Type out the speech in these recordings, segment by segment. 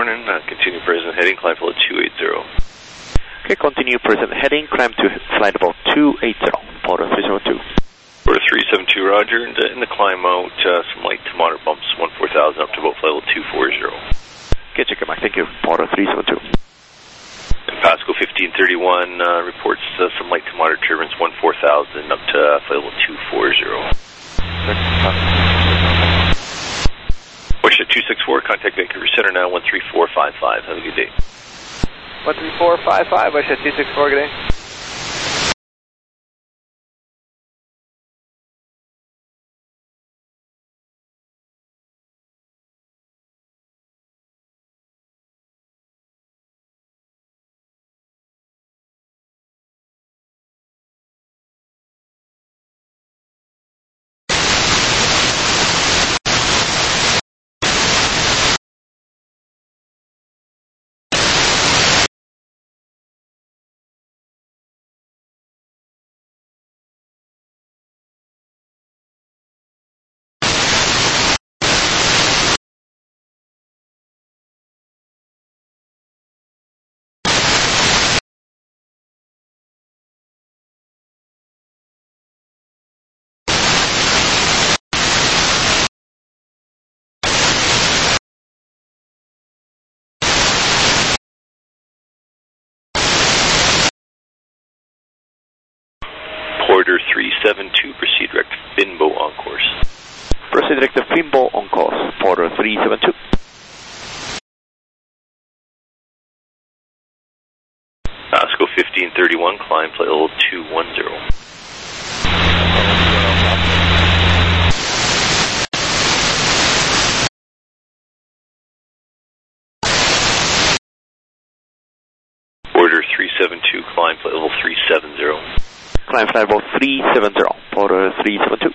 Morning, continue present heading, climb flight 280. Okay, continue present heading, climb to flight level 280, Porter 372. Porter 372, roger, and in the climb out, some light to moderate bumps, 14,000 up to about flight level 240. Okay, check it back, thank you, Porter 372. And Pasco 1531 reports some light to moderate turbulence, 14,000 up to flight level 240. Wish at 264, contact Vancouver Center now, 13455. Have a good day. 13455, Wish at 264, good day. Porter 372, proceed direct Finbo on course. Proceed direct to Finbo on course, Porter 372. Pasco 1531, climb flight level 210. Porter 372, climb flight level 370. Climb flight level 370, Porter 372.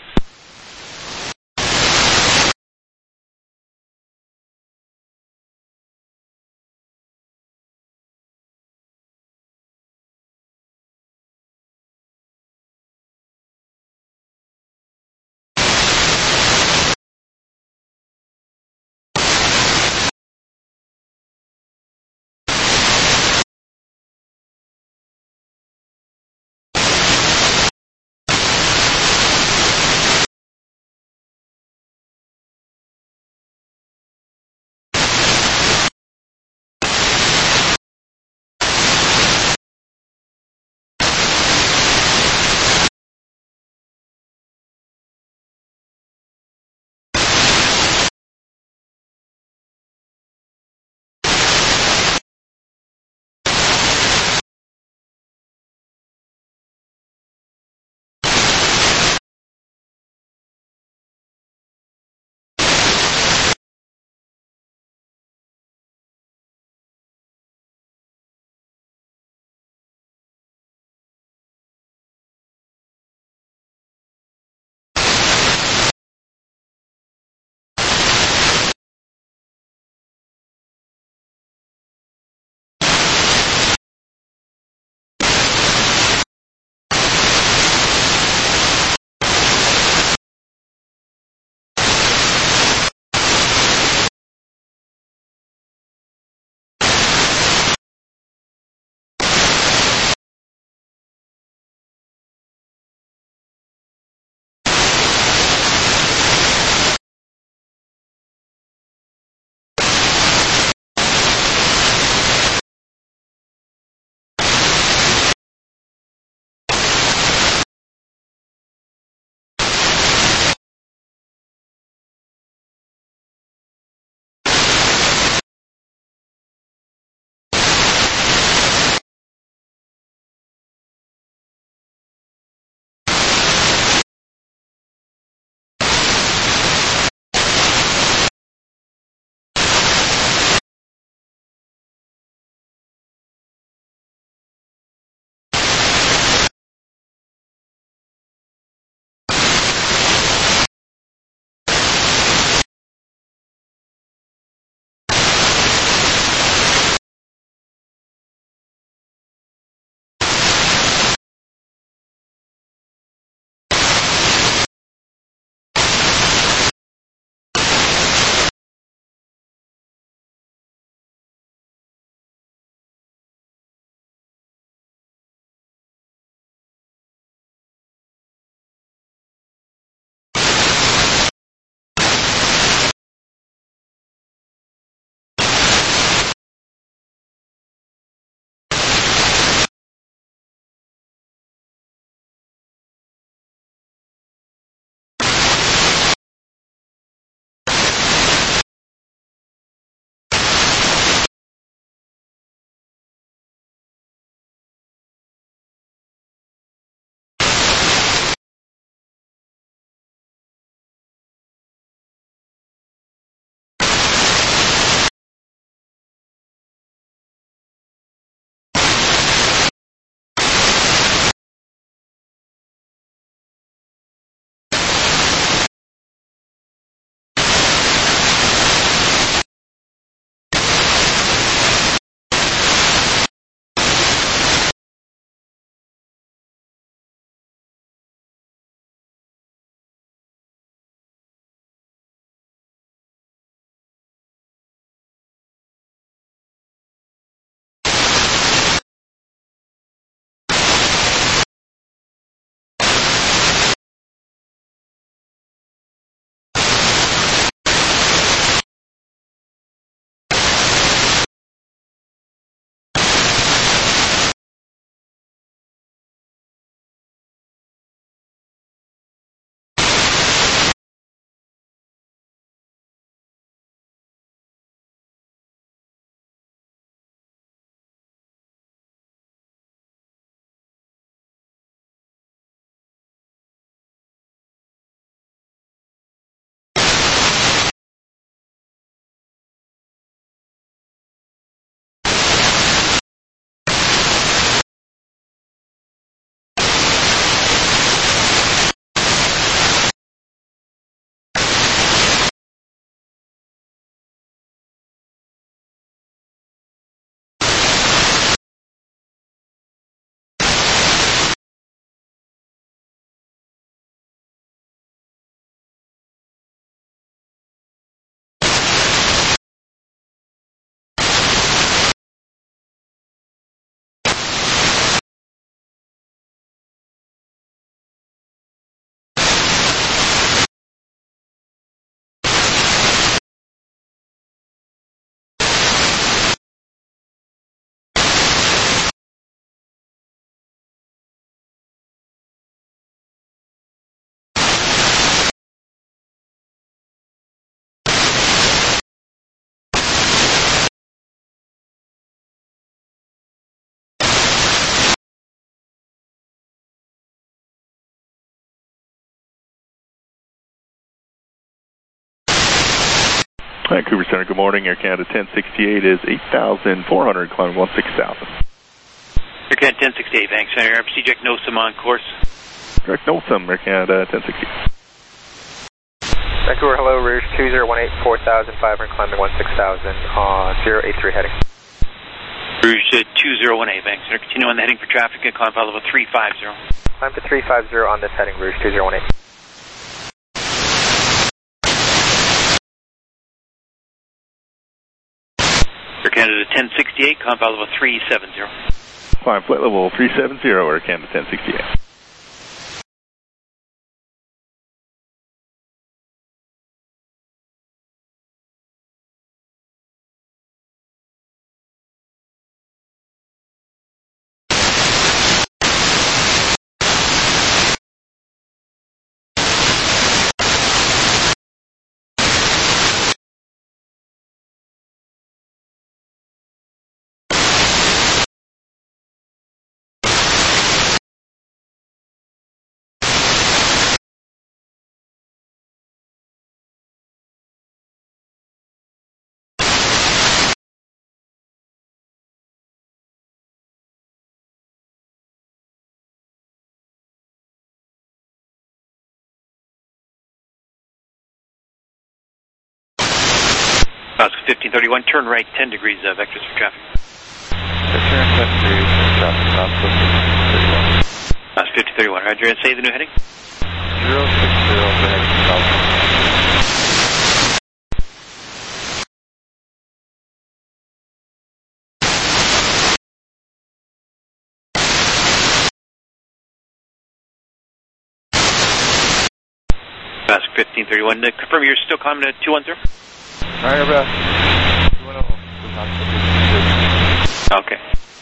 Vancouver Center, good morning. Air Canada 1068 is 8,400, climbing 16,000. Air Canada 1068, thanks. Center, CJ NOSAM on course. Correct, NOSAM, Air Canada 1068. Vancouver, hello, Rouge 2018, 4,500, climbing 16,000 on 083 heading. Rouge 201A, thanks. Center, continue on the heading for traffic and climb file level 350. Climb to 350 on this heading, Rouge 2018. Air Canada 1068, climb file level 370. Climb flight level 370, Air Canada 1068. Pasco 1531, turn right 10 degrees, vectors for traffic. Turn 10 degrees, traffic, Pasco 1531. Pasco 1531, roger, and say the new heading? 060 for heading south. Pasco 1531, confirm you're still climbing at 210? Alright, Airbus 210. Okay.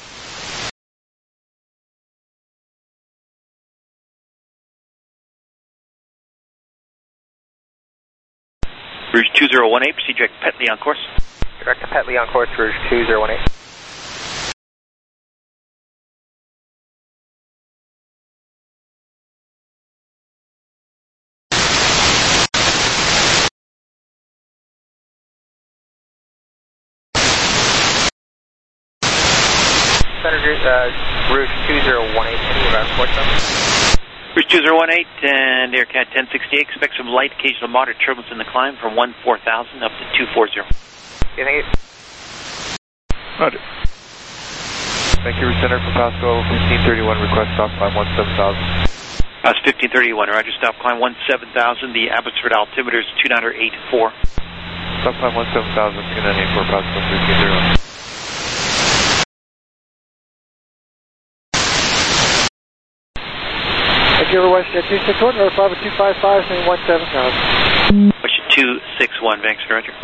Rouge 2018, proceed direct Petley on course. Direct to Petley on course, Rouge 2018. Center, Rouge 2018, any around course number? Rouge 2018 and Air Cat 1068, expect some light, occasional moderate turbulence in the climb from 14,000 up to 240. Okay, thank you. Roger. Vancouver Center for Pasco 1531, request stop climb 17,000. Pasco 1531, roger, stop climb 17,000, the Abbotsford altimeter is 2984. Stop climb 17,000, 2984, Pasco 1531. Vancouver WestJet 261, or 50255, saying 17,000. WestJet 261, Vancouver, roger.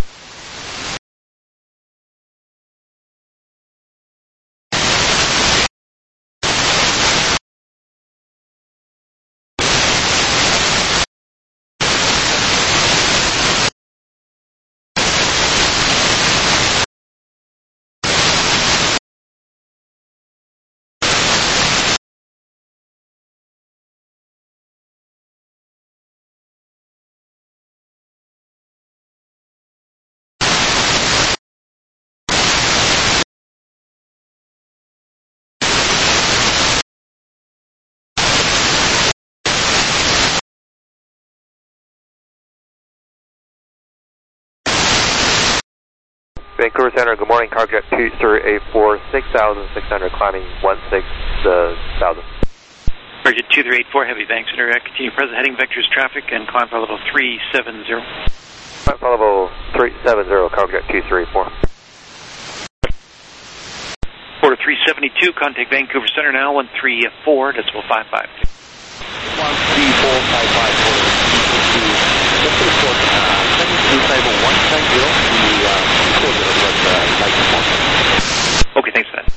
Vancouver Center, good morning, Carjet 2384, 6,600, climbing 16,000. Carjet 2384, heavy Vancouver Center, continue present heading vectors traffic and climb for level 370. Climb for level 370, Carjet 2384. Quarter 372, contact Vancouver Center now, 134, decimal 552. 13455, just to report, second to table 190, Okay, thanks for that.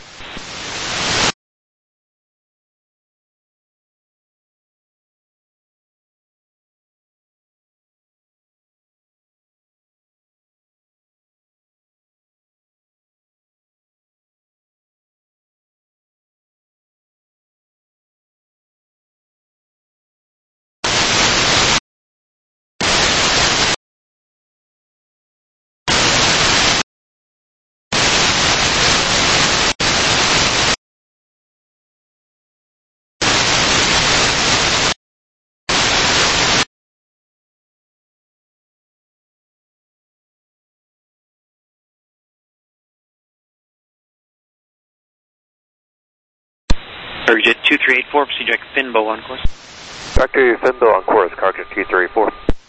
Jet 2384, proceed direct Finbo on course. Back to Finbo on course, Cargo 2384.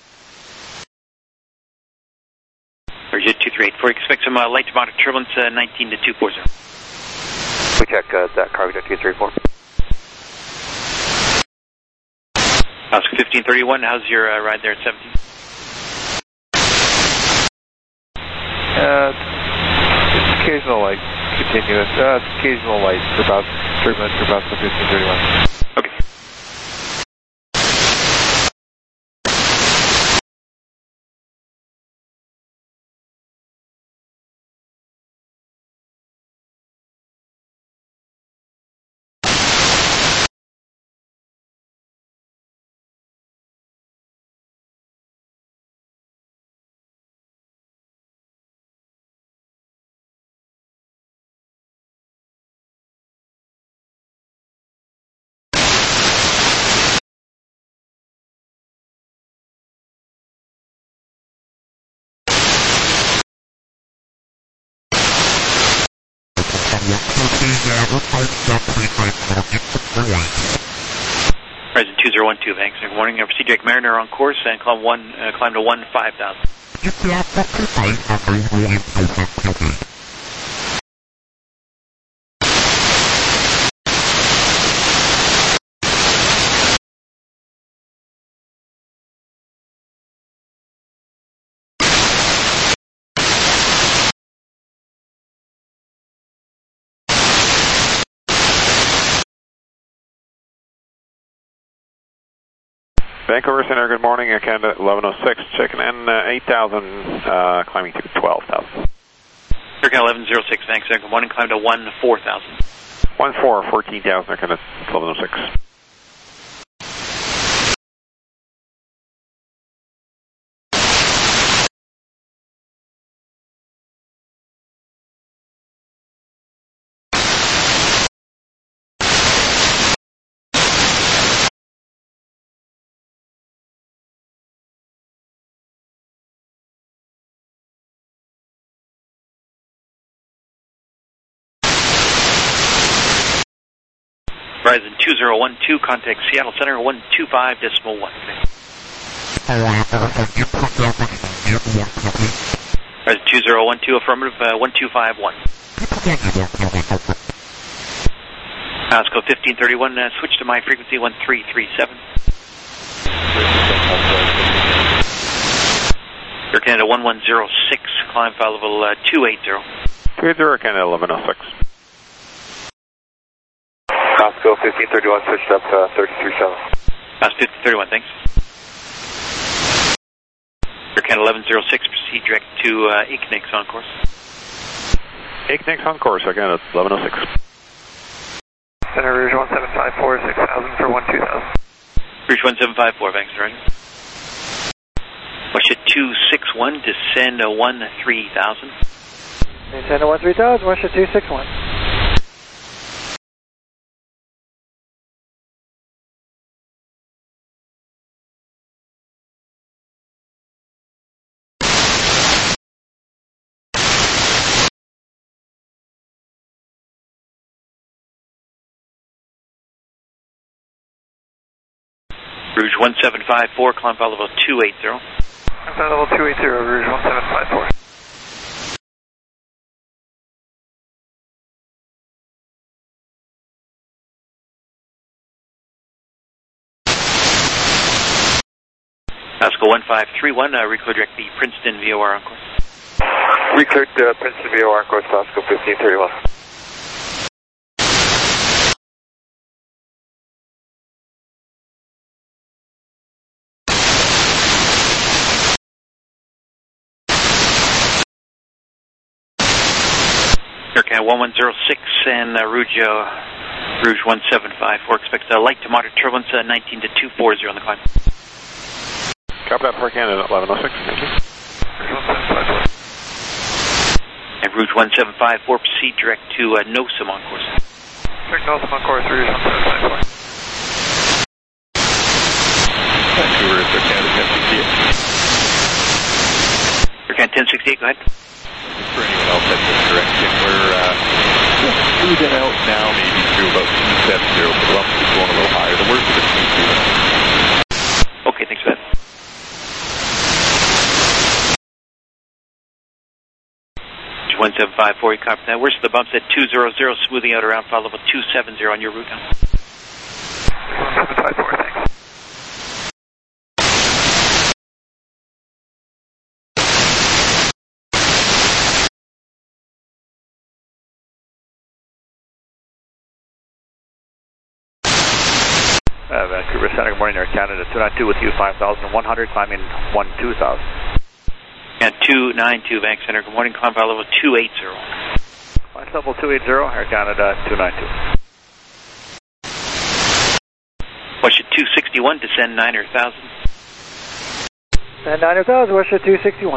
Jet 2384, expect some light to moderate turbulence 19 to 240. We check that Cargo 234. Oscar 1531, how's your ride there at 17? It's occasional light, continuous. It's occasional light for about 3 minutes for Oscar 1531. Okay. Horizon 2012, thanks. Good morning. Proceed direct Mariner on course and climb to 15,000. Vancouver Center, good morning. Canada 1106, checking in 8,000, climbing to 12,000. Air Canada 1106, thanks. Good morning. Climb to 14,000. 14,000, Air Canada 1106. Horizon 2012, contact Seattle Center 125.1. Horizon 2012, affirmative 1251. Osco 1531, switch to my frequency 1337. Air Canada 1106, climb file level 280. 280, Air Canada 1106. Osco 1531, switched up to 337. Osco 1531, thanks. Air Canada 1106, proceed direct to Ignix on course. Ignix on course, Air Canada 1106. Center Rouge 1754, 6,000 for 12,000. Rouge 1754, thanks, right. Russia 261, descend 13,000. Descend 13,000, Russia 261. Rouge 1754, climb file level 280. Climb file level 280, Rouge 1754. Osco 1531, reclear direct the Princeton VOR on course. Recleared Princeton VOR on course, Osco 1531. Air Canada 1106 and Rouge 1754, expect light to moderate turbulence 19 to 240 on the climb. Copy that for Canada 1106, thank you. And Rouge 1754, proceed direct to NOSM on course. Direct NOSM on course, Rouge 1754. Vancouver, Air Canada 1068. Air Canada 1068, go ahead. For anyone else at this direction, we're just moving out now, maybe through about 270 1754, you copy that. Where's the bumps at 200, smoothing out around flight level 270 on your route now? 1754, thanks. Vancouver Center, good morning, Air Canada 292 with you, 5,100, climbing 12,000. And 292, Vancouver Center, good morning, climb flight level 280. Flight level 280, Air Canada 292. Western 261, descend 9,000. And 9,000, Western 261.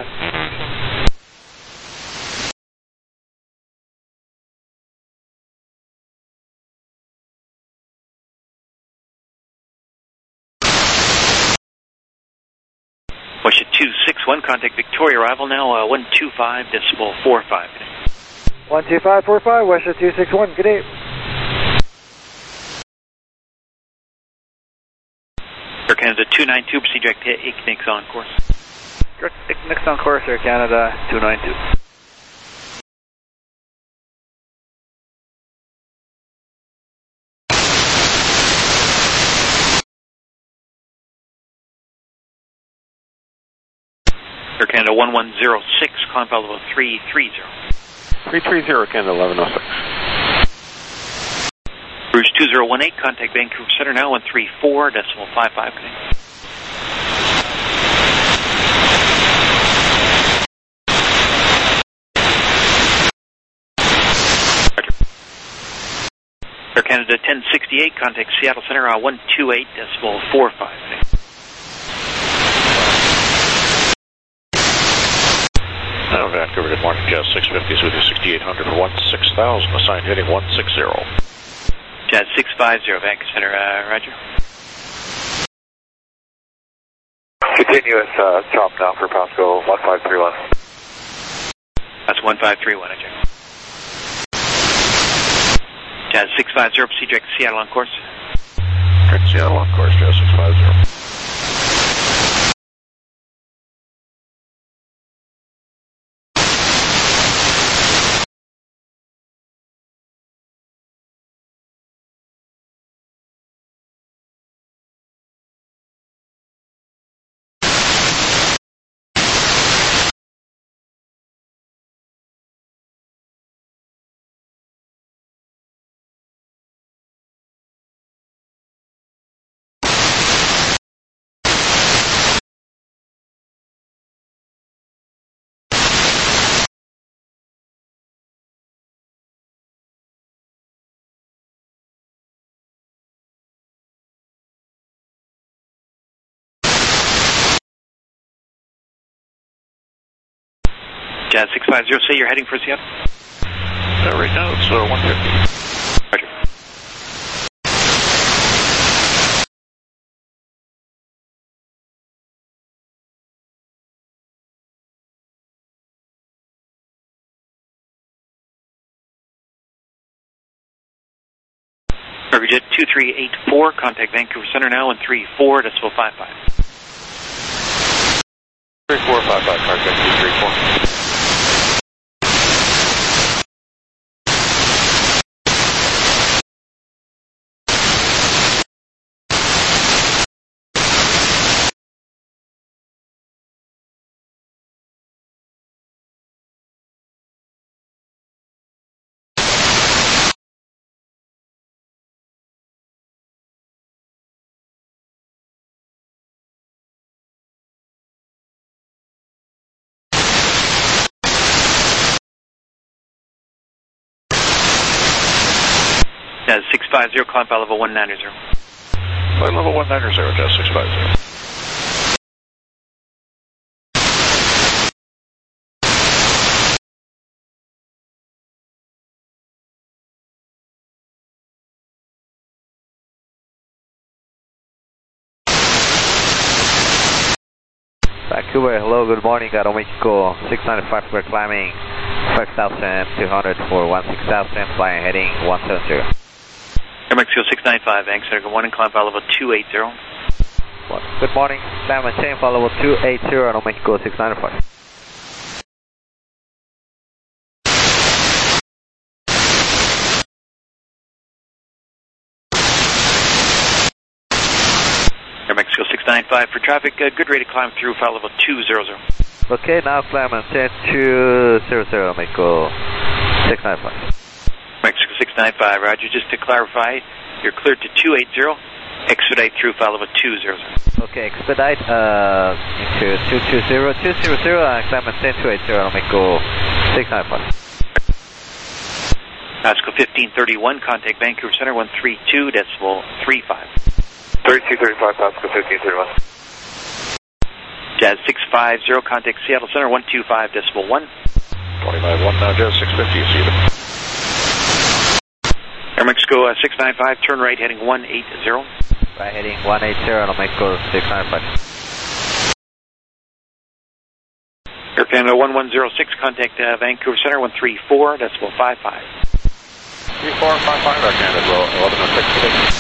Western 261, contact Victoria, arrival now 125.45. 12545, Western 261, good day. Air Canada 292, proceed direct to Ignix on course. Direct Ignix on course, Air Canada 292. Air Canada 1106, climb flight level 330. 330, Canada 1106. Rouge 2018, contact Vancouver Center now 134.55. Air Canada 1068, contact Seattle Center 128.45. Vancouver, good morning, Jazz 650 with you 6800 for 16,000, assigned heading 160. Jazz 650, Vancouver Center, roger. Continuous chop now for Pasco 1531. That's 1531, I check. Jazz 650, proceed direct to Seattle on course. Direct Seattle on course, Jazz 650. Jazz 650, say you're heading for Seattle? Right now it's 150. Roger. Jet 2384, contact Vancouver Center now 134.55. 3455, contact 234. Jazz 650, climb flight level 190. Flight level 190, Jazz 650. Vancouver, hello, good morning, Aeromexico 695, we're climbing 5,200 for 16,000, flying heading 170. Air Mexico 695, Vancouver, good morning, climb flight level 280. Good morning, climb and change flight level 280, Aeromexico 695. Air Mexico 695 for traffic. Good rate of climb through file level 200. Okay, now climb on 10200, Mexico 695. Mexico 695, roger. Just to clarify, you're cleared to 280. Expedite through file level 200. Okay, expedite into 220, 200, and climb on 10280, Mexico 695. Pasco 1531, contact Vancouver Center 132.35. 3235, Pasco 1531. Jazz 650, contact Seattle Center 125.1. 25-1 now, Jazz 650, see you. Air Mexico 695, turn right heading 180. Right heading 180, Mexico 695. Air Canada 1106, contact Vancouver Center 134.55. 3455, Air Canada 1106.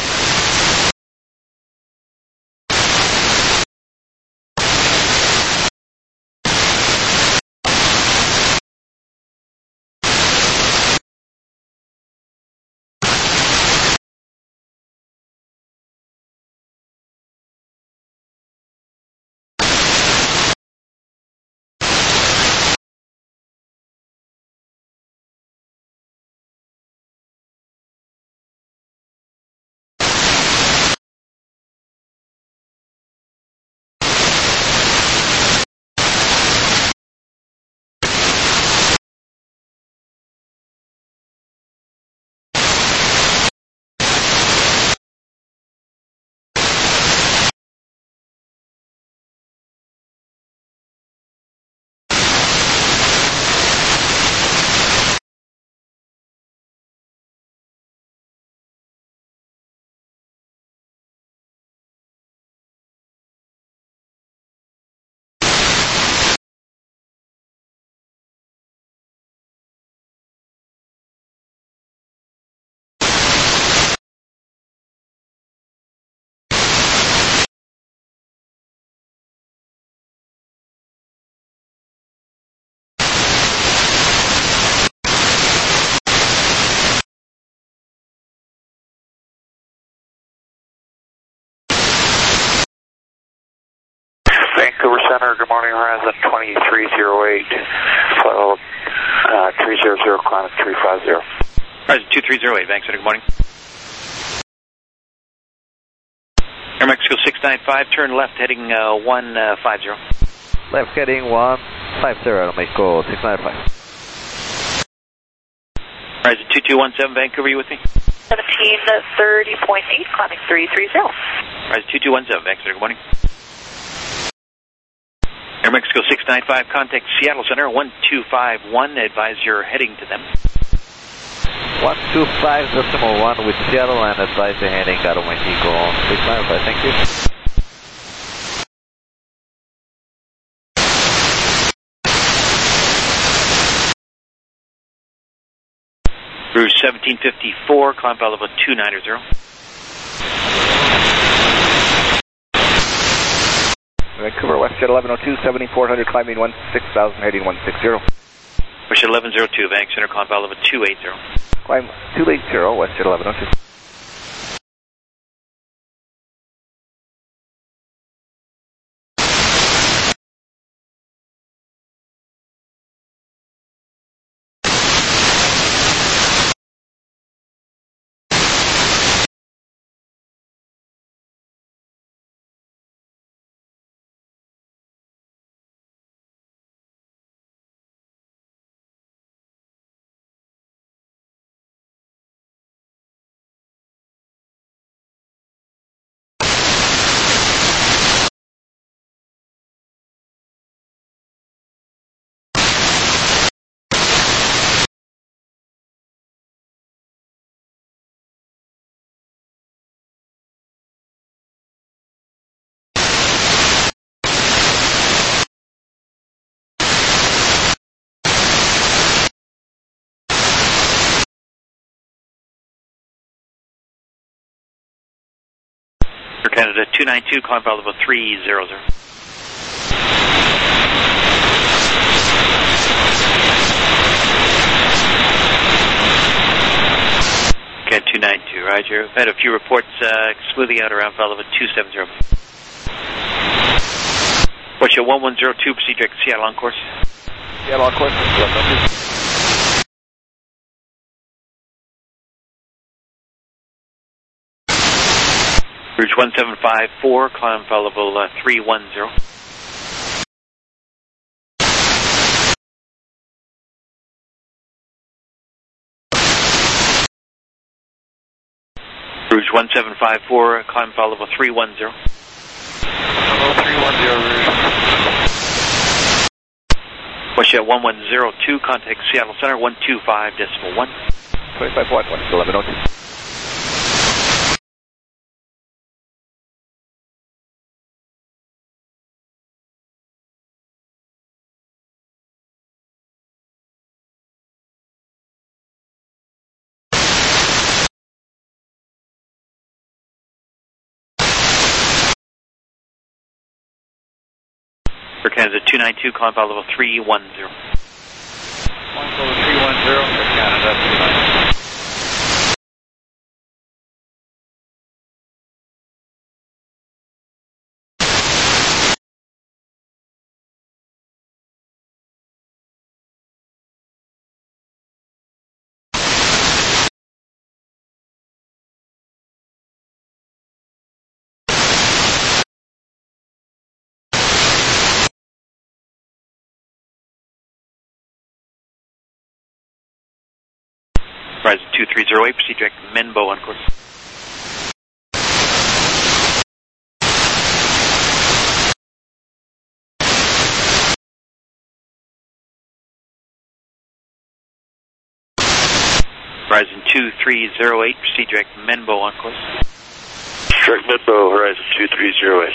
Vancouver Center, good morning, Horizon 2308, flight 300, climb 350. Horizon 2308, Vancouver Center, good morning. Air Mexico 695, turn left heading 150. Left heading 150, Mexico 695. Horizon 2217, Vancouver, you with me? 1730.8, climbing 330. Horizon 2217, Vancouver, good morning. Air Mexico 695, contact Seattle Center 1251, advise you're heading to them. 125.1 with Seattle and advise the heading out of Mexico 695, thank you. Rouge 1754, climb file level 290. Vancouver, WestJet 1102, 7400, climbing 16,000, heading 160. WestJet 1102, Vancouver Center, climb file level 280. Climb 280, WestJet 1102. Air Canada 292, climb file level 300. Okay, 292, roger. I've had a few reports smoothing out around file level 270. Russia 1102, proceed direct to Seattle on course. Seattle on course, 1102. Rouge 1754, climb flight level 310. Rouge 1754, climb flight level 310. Level 310, Rouge. Russia 1102, contact Seattle Center 125.1. 25.1, 1102. Air Canada 292, climb flight level 310. Level 310, Air Canada 292. Horizon 2308, proceed direct to Menbo on course. Horizon 2308, proceed direct to Menbo on course. Direct Menbo, Horizon 2308.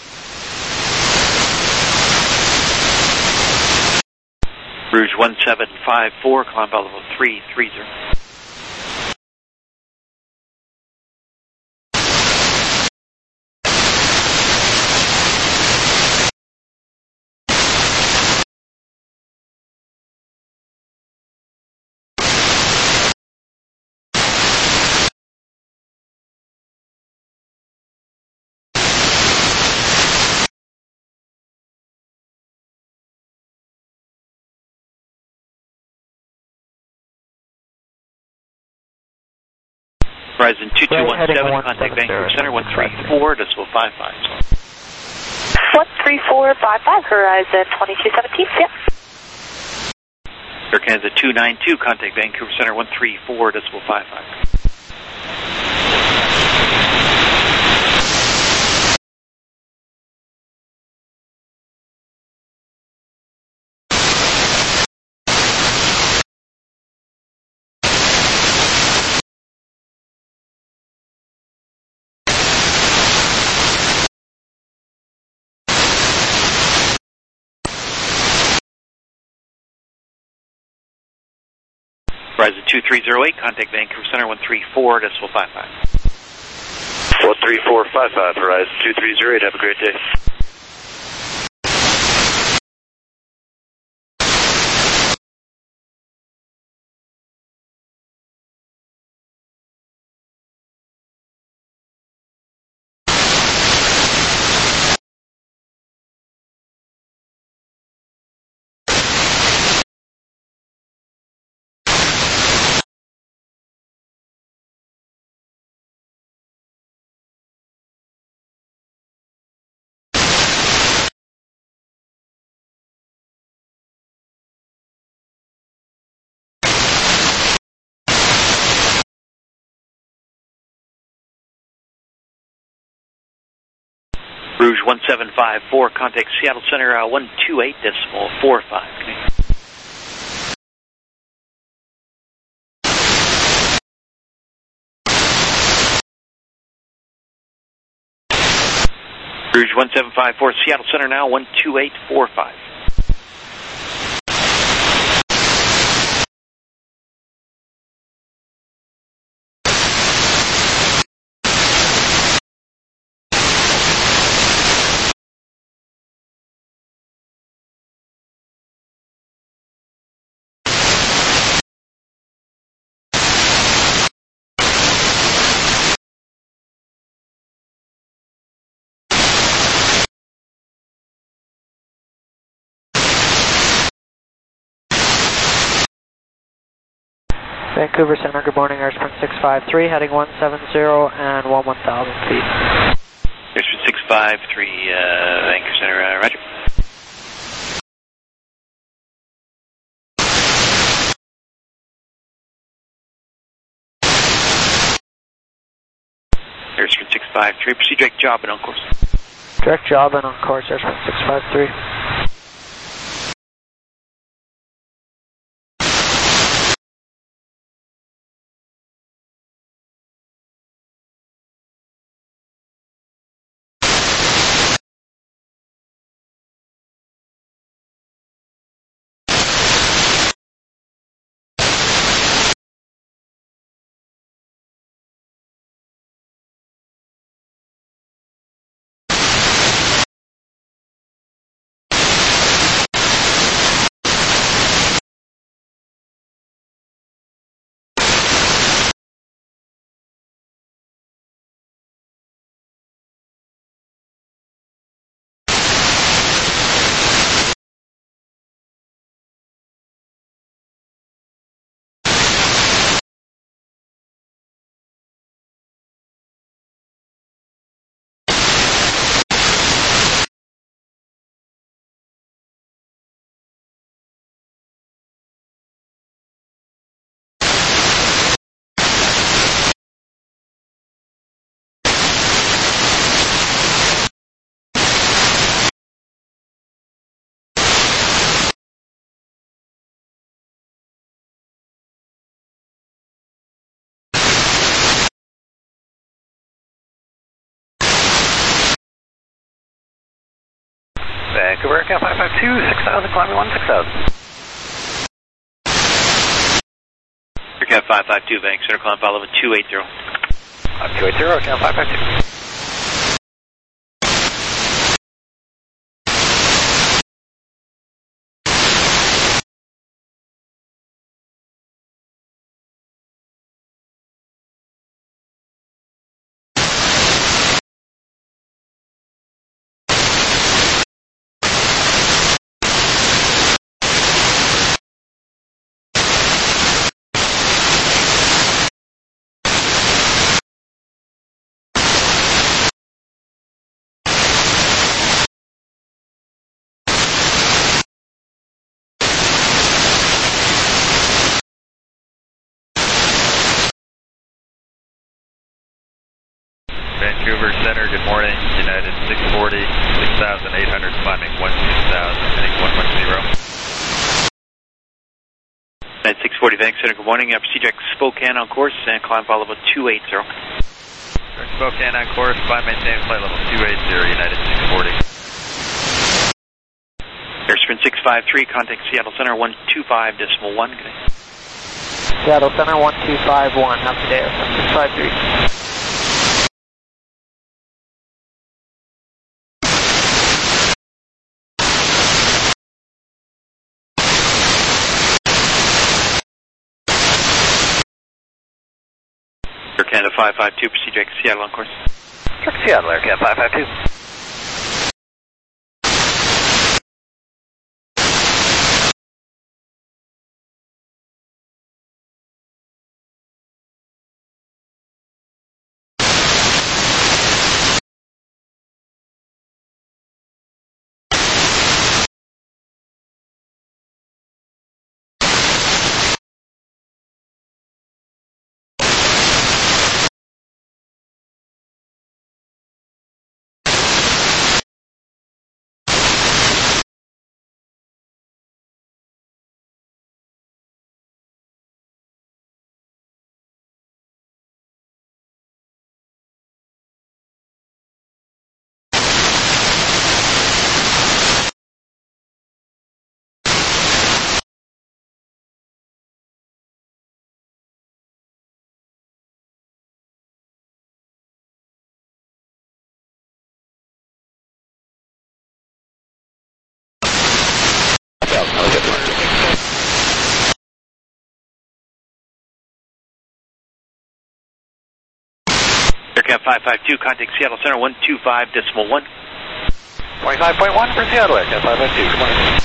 Rouge 1754, climb flight level 330. Horizon 2217, contact Vancouver Center 134.55. 13455, Horizon 2217, yep. Air Canada 292, contact Vancouver Center 134.55. Horizon 2308, contact Vancouver Center 134.55. 13455, Horizon 2308, have a great day. Rouge 1754, contact Seattle Center 128.45. Rouge 1754, Seattle Center now 128.45. Vancouver Center, good morning, Airsprint 653, heading 170 and 11,000 feet. Airsprint 653, Vancouver Center, roger. Airsprint 653, proceed direct job and on course. Direct job and on course, Airsprint 653. Vancouver Aircraft 552, 6,000, climbing 16,000. Aircraft 552, Vancouver Center, climb follow 280. 280, Aircraft 552. Vancouver Center, good morning. United 640, 6,800, climbing 16,000, heading 110. United 640, Vancouver Center, good morning. Proceed direct Spokane on course and climb flight level 280. Direct Spokane on course, climb maintain flight level 280, United 640. Airsprint 653, contact Seattle Center 125.1. Good day. Seattle Center 1251, have a good day, Airsprint 653. Air Canada 552, proceed direct Seattle on course. Direct Seattle, Air Canada 552. Aircraft 552, contact Seattle Center 125.1. 25.1 for Seattle, Aircraft 552, good morning.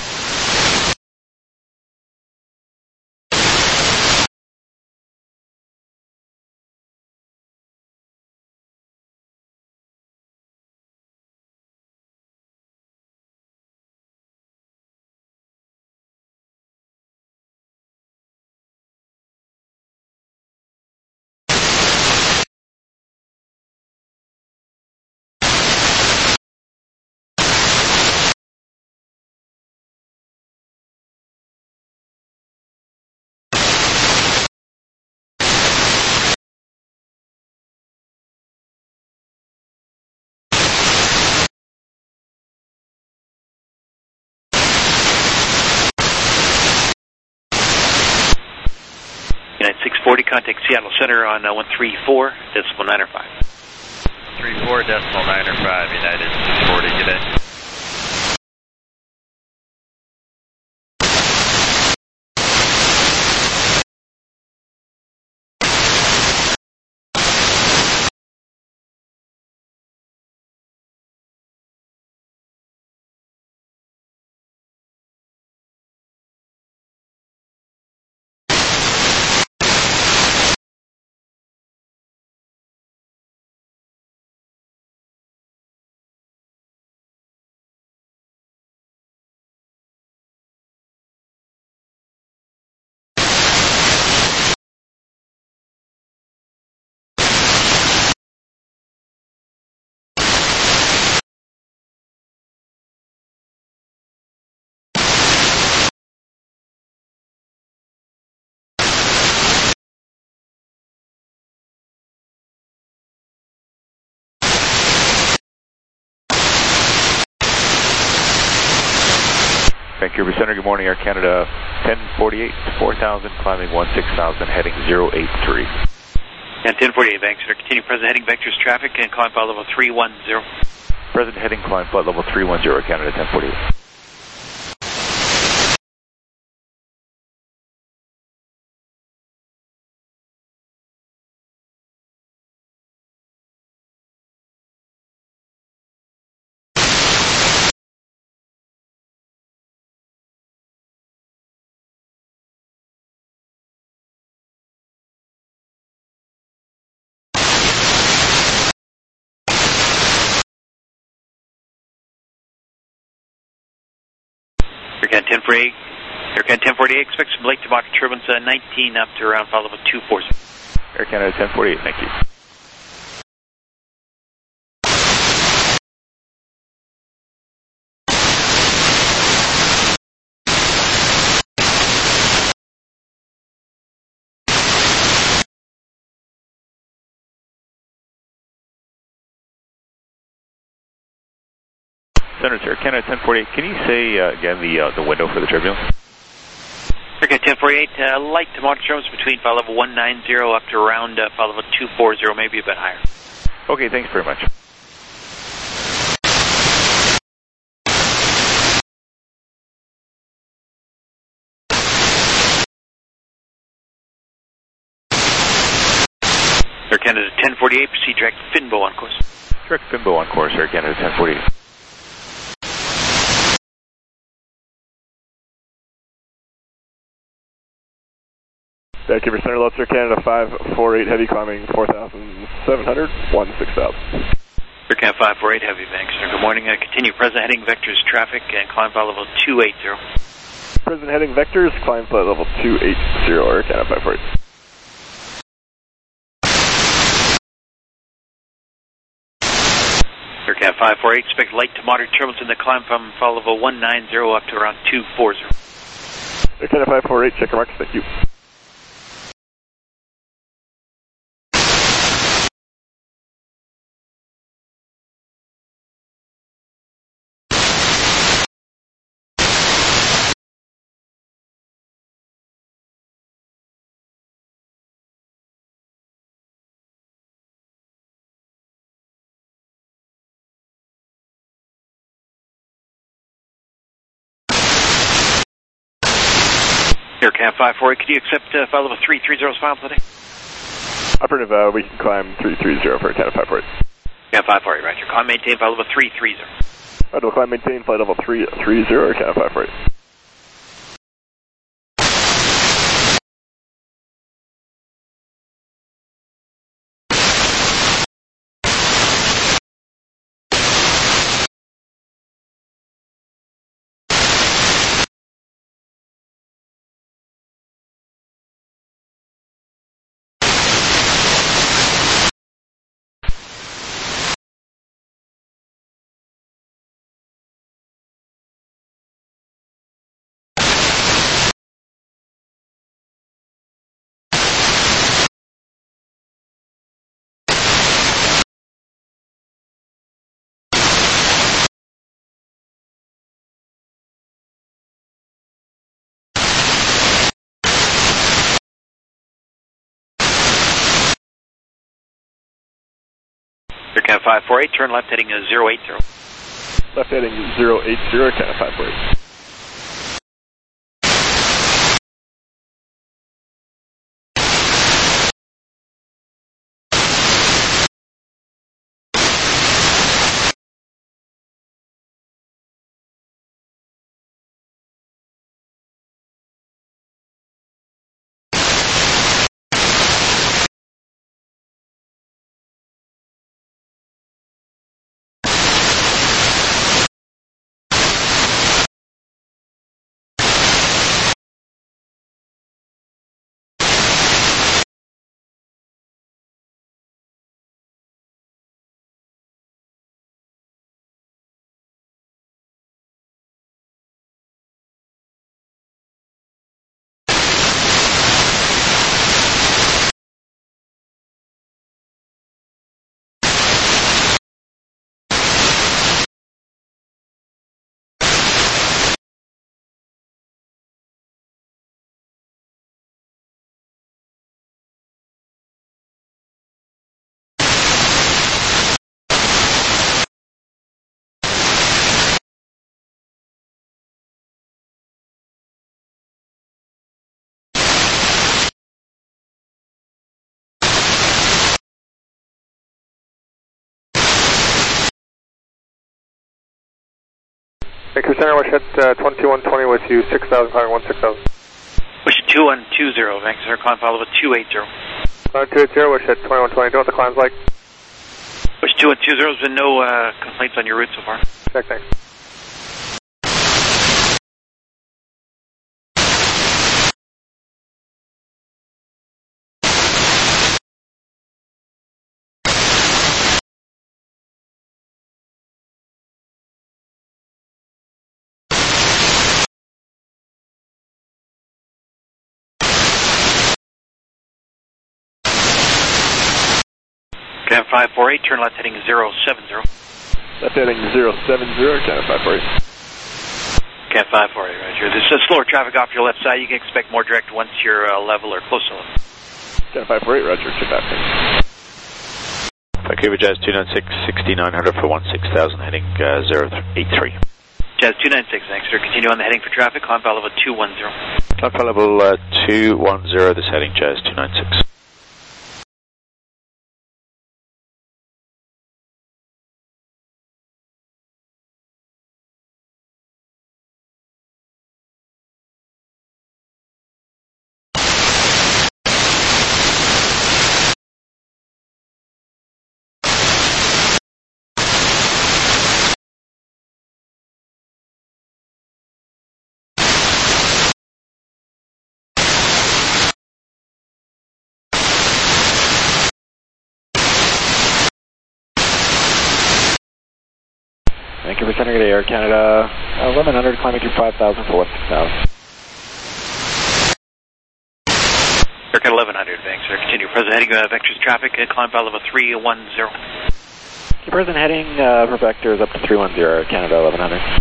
640, contact Seattle Center on 134.905. 34.905, United 640, good day. Vancouver Center, good morning, Air Canada 1048, 4000, climbing 16,000, heading 083. And 1048, Vancouver Center, continue present heading vectors traffic and climb flight level 310. Present heading, climb flight level 310, Air Canada 1048. Aircan 1048, expect some late to moderate turbulence 19 up to around flight level 240. Air Canada 1048, thank you. Senator, Canada 1048, can you say again the window for the turbulence? Aircan 1048, light to moderate turbulence between flight level 190 up to around flight level 240, maybe a bit higher. Okay, thanks very much. Air Canada 1048, proceed direct Finbo on course. Direct Finbo on course, Air Canada 1048. Vancouver Center, Lobster, Canada 548, heavy climbing 4,700, 16,000. Aircan 548, heavy Vancouver. Good morning. Continue present heading vectors traffic and climb flight level 280. Present heading vectors, climb flight level 280, Air Canada 548. Aircan 548, expect light to moderate turbulence in the climb from flight level 190 up to around 240. Air Canada 548, check your marks, thank you. Aircan 548, could you accept flight level 330's final today? Affirmative, we can climb 330 for Canada 548. Aircan 548, right. Your climb maintain flight level 330. Right, we'll climb maintain flight level 330, Canada 548. Aircat 548, turn left heading 080. Left heading 080, Aircat 548. Vancouver Center, Washington 22120 with you, 6000, climbing 16000. Washington 2120, Vancouver Center, climb follow with 280. 280, Washington 2120, do you know what the climb's like? Washington 2120, there's been no complaints on your route so far. Check, thanks. Aircat 548, turn left heading 070. Left heading 070, Aircat 548. Aircat 548, Roger. This is slower traffic off your left side. You can expect more direct once you're level or close to level. Aircat 548, Roger. Check back. Vancouver Jazz 296, 6900 for 16,000, heading 083. Jazz 296, thanks, sir. Continue on the heading for traffic, climb file level 210. Climb file level 210, this heading Jazz 296. Vancouver Center, Air Canada, 1100, climbing through 5,000 for 16,000. Aircat 1100, thanks, sir. Continue. Present heading vectors traffic, climb file level 310. Present heading for vectors up to 310, Air Canada, 1100.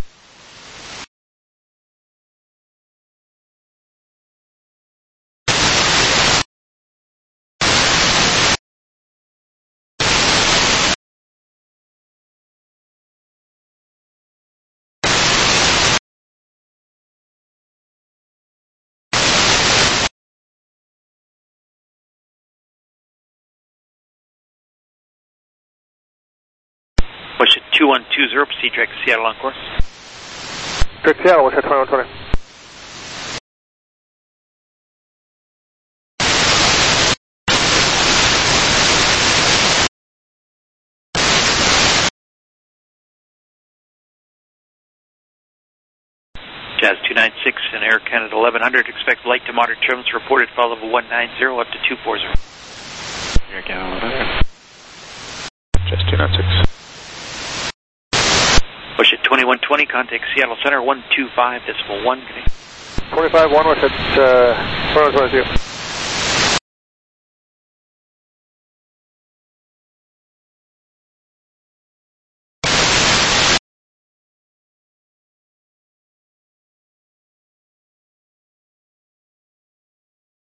Push it 2120, proceed direct to Seattle on course. Direct to Seattle, Washington 2120. Jazz 296 and Air Canada 1100, expect light to moderate turbulence reported, follow level 190 up to 240. Air Canada 1100. Jazz 296. Push it 2120, contact Seattle Center 125.1. 25-1, Washington 2122.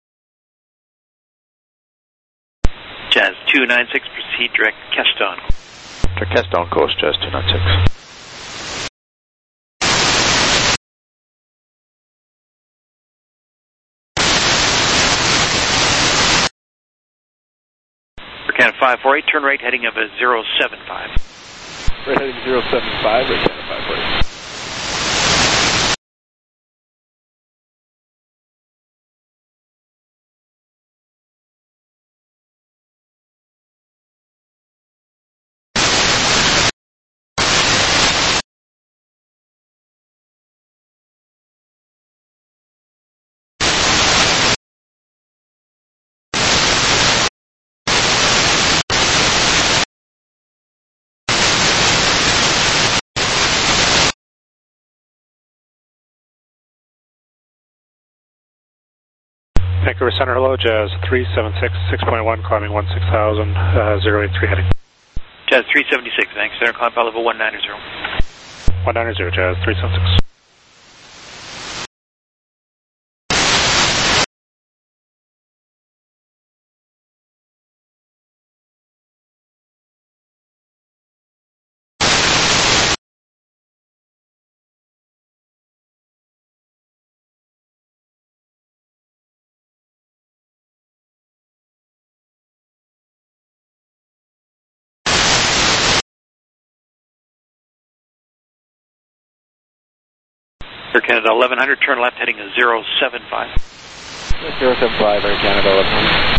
Jazz 296, proceed direct Keston. Check test on course, Jazz 296. Canada 548, turn right heading of a 075. Right heading 075, right Canada 548. Vancouver Center, hello, Jazz 376, 6.1, climbing 16,000, 083 heading. Jazz 376, Vancouver Center, climb level 190. 190, Jazz 376. Air Canada 1100, turn left heading a 075. 075, Air Canada 1100.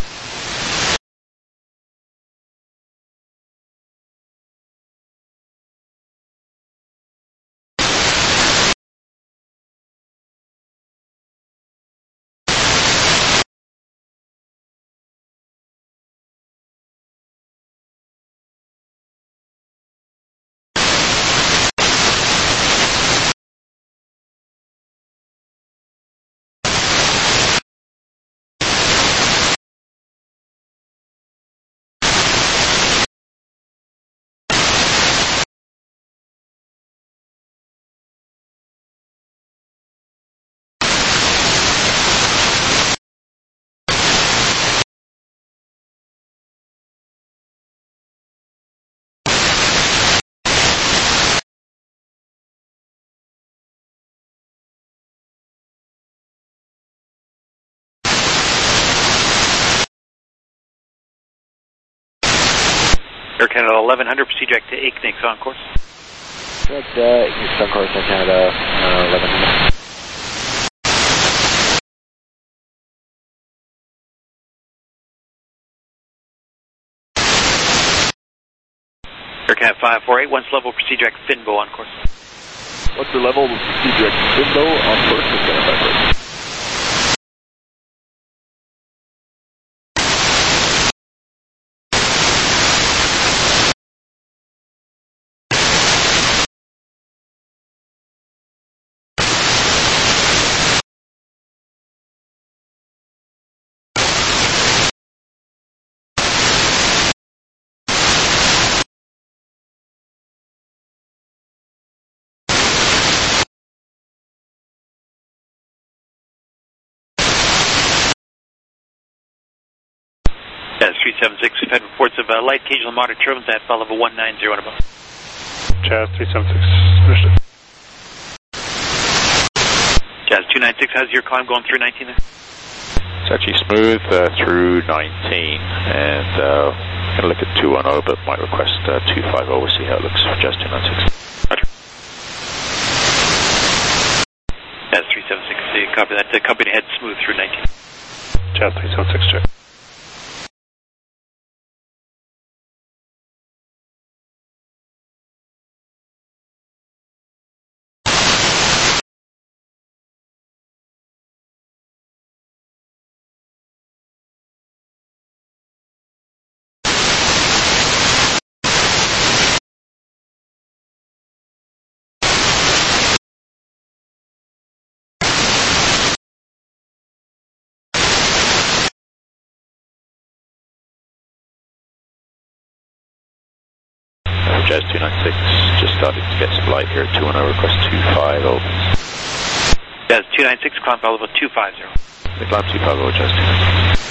Air Canada 1100, proceed direct to Aiknix on course. Direct Aiknix on course, Air Canada 1100. Air Canada 548, once level, proceed direct Finbo on course. What's the level? Proceed direct Finbo on course, Air Canada 548. Jazz 376, we've had reports of light, occasional moderate turbulence at level 190 and above. Jazz 376, Jazz 296, how's your climb going through 19 there? It's actually smooth through 19, and going to look at 210, but might request 250. We'll see how it looks for Jazz 296. Roger. Jazz 376, so you copy that. The company head smooth through 19. Jazz 376, check. Jazz 296, just started to get some light here at 210, request 25 opens. Jazz 296, climb level 250. The climb 250, Jazz 296.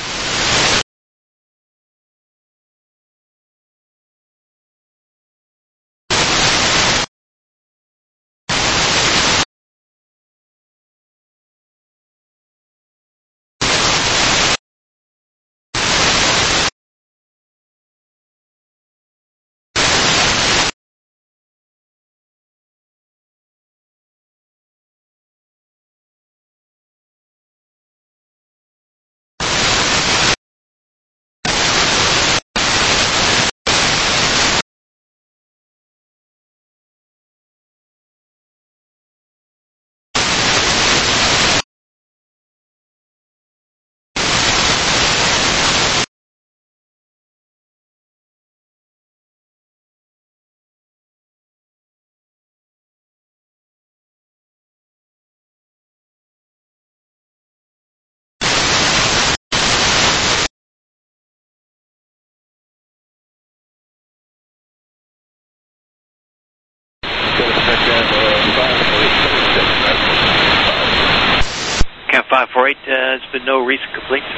Cap 548, there's been no recent complaints.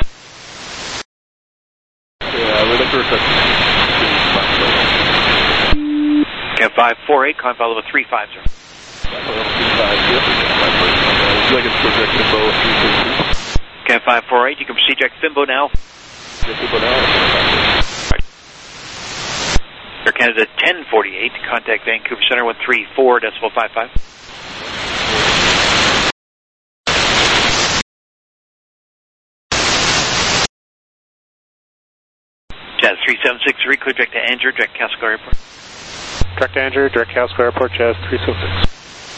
Yeah, we're looking for Cap 548, climb follow with 350. Cap 548, you can proceed direct Fimbo now. Air Canada 1048, contact Vancouver Center 134.55. Jazz 3763, clear direct to Andrew, direct Casco Airport. Direct to Andrew, direct Casco Airport, Jazz 376.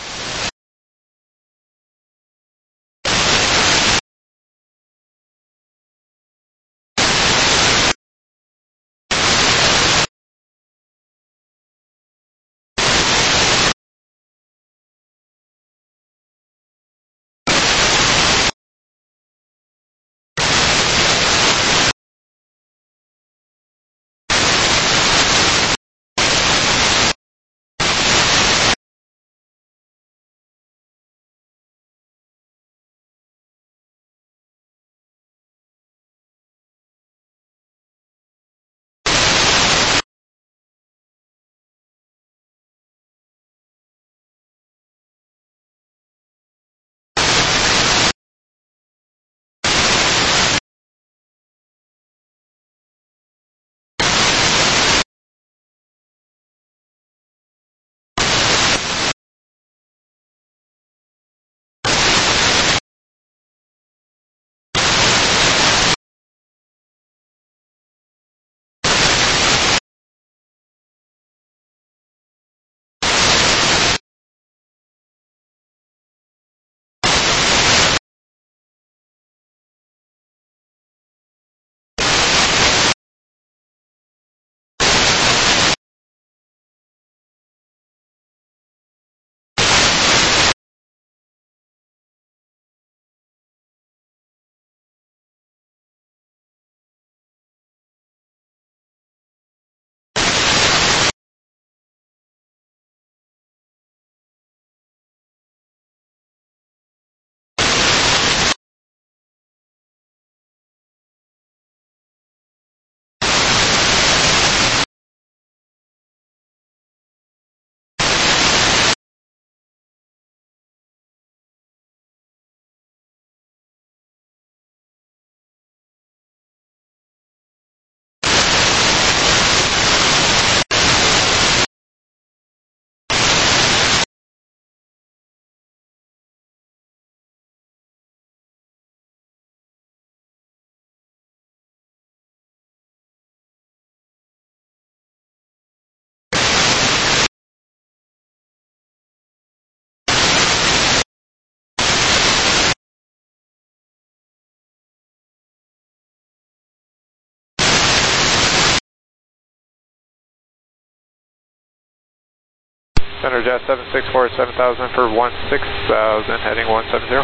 Center Jazz 764, 7000 for 16,000, heading 170.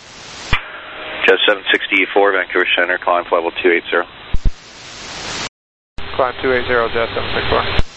Jazz 764, Vancouver Center, climb level 280. Climb 280, Jazz 764.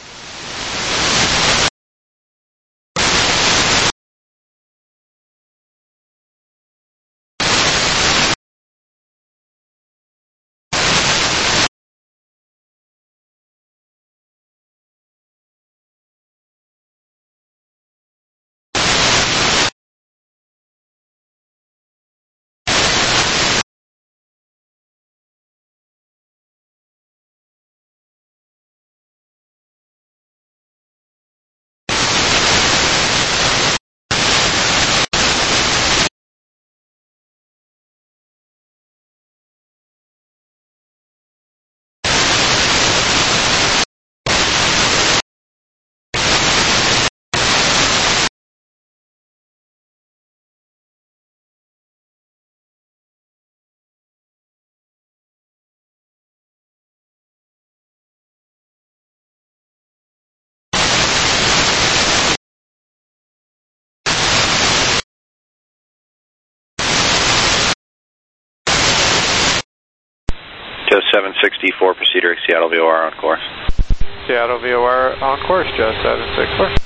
Jazz 764, proceeder, Seattle VOR on course. Seattle VOR on course, Jazz 764.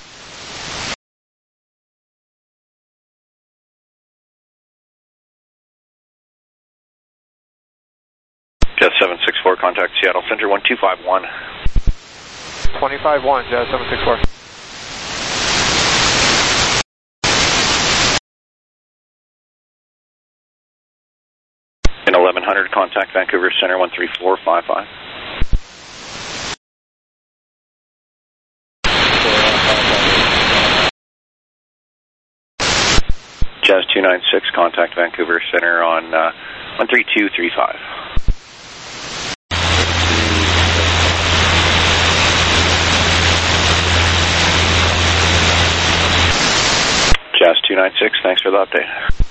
764, contact Seattle Center 1251. 25-1, Jazz 764. In 1100, contact Vancouver Center 13455. Jazz 296, contact Vancouver Center on 13235. Jazz 296, thanks for the update.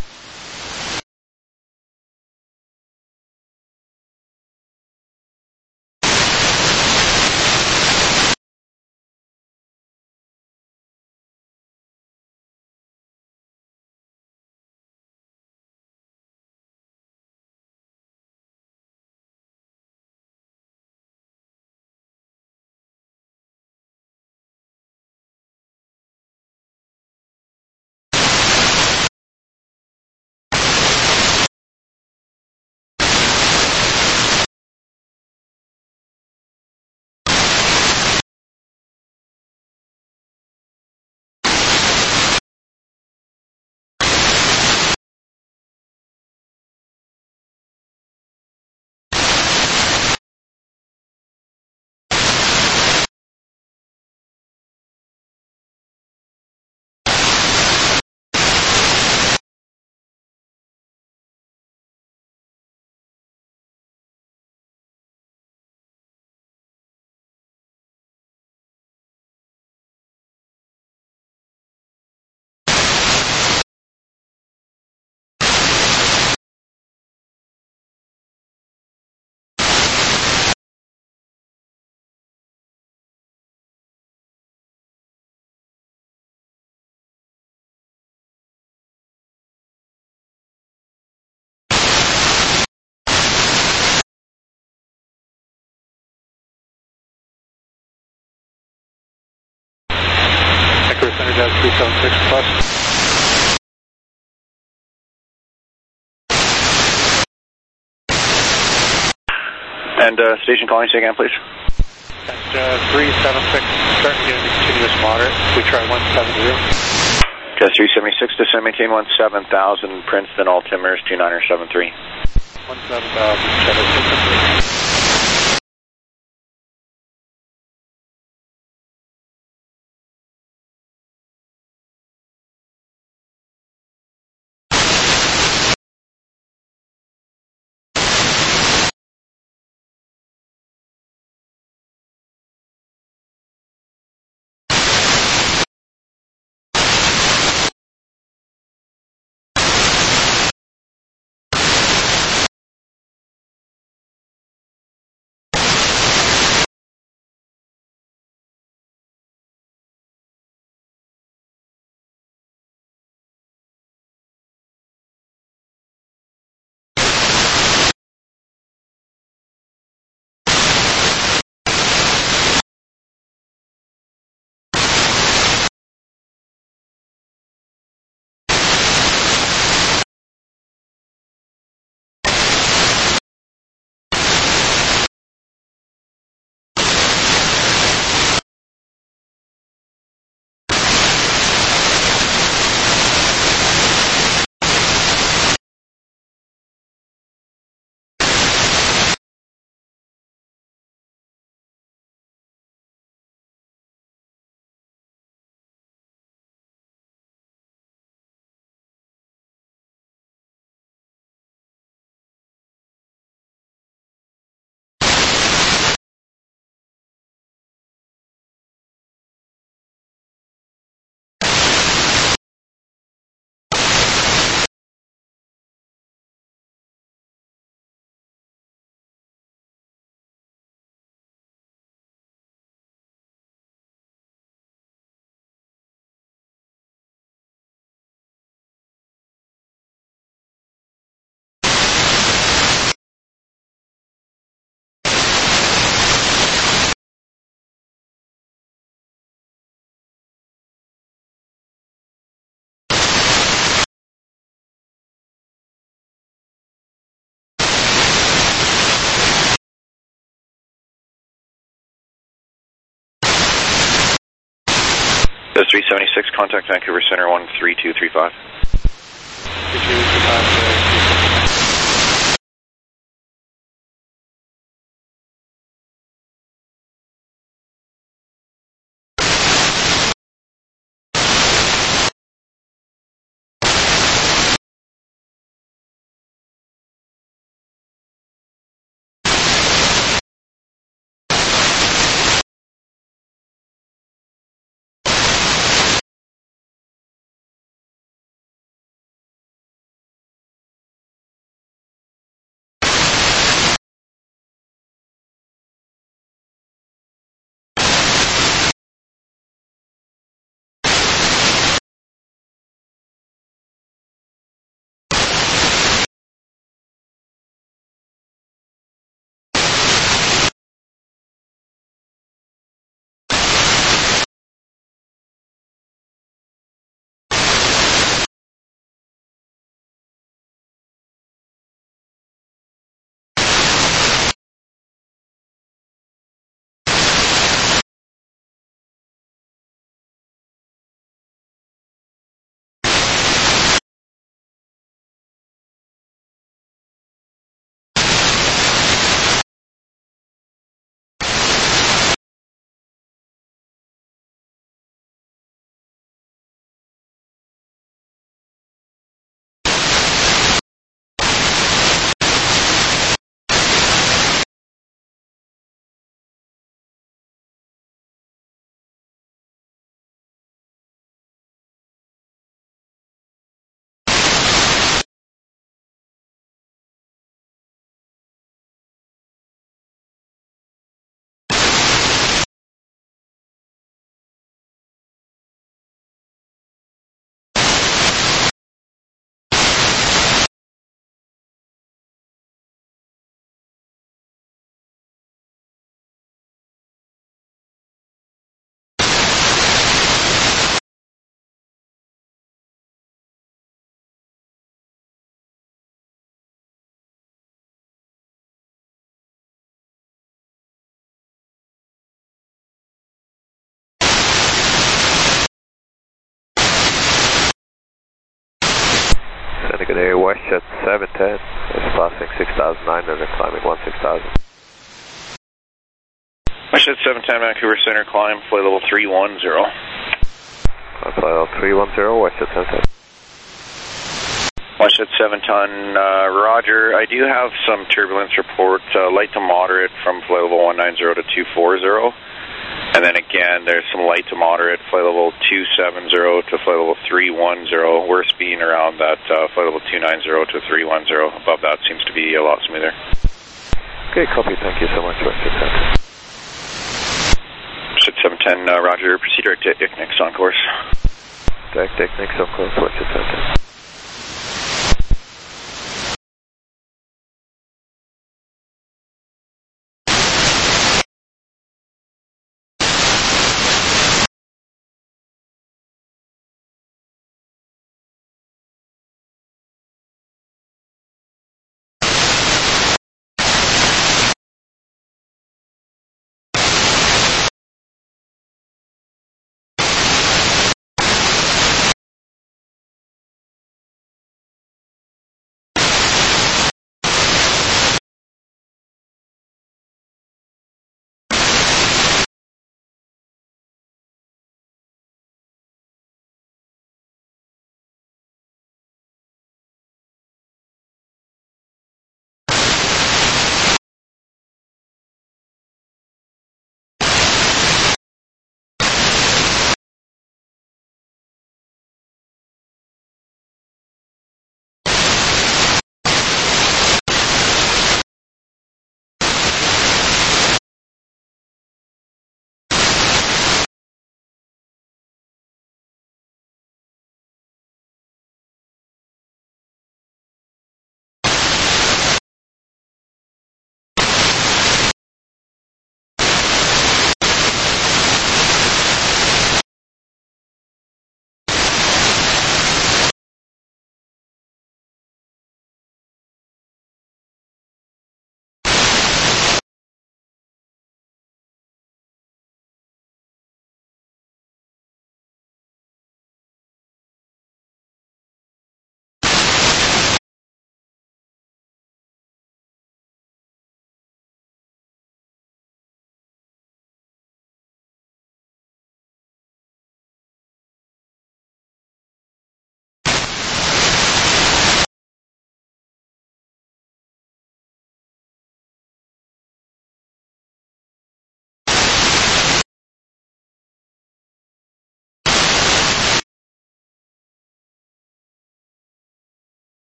Center Jazz 376 plus. And station calling, say again, please. Jazz 376, starting to get into continuous moderate. We try 170. Jazz 376, descend, maintain 17,000, Princeton, Altimeter's 2973. 17,000, There's 376, contact Vancouver Center 13235. 3235. Good day, WestJet 710 is passing 6,900, climbing 16,000. WestJet 710, Vancouver Center, climb, flight level 310. Flight level 310, WestJet 710. WestJet 710, roger. I do have some turbulence report, light to moderate from flight level 190 to 240. And then again, there's some light to moderate, flight level 270 to flight level 310. We're speeding around that flight level 290 to 310. Above that seems to be a lot smoother. Okay, copy. Thank you so much, WestJet 710. WestJet 710, roger. Proceed direct to ICNIX on course. Direct to ICNIX on course, WestJet 710.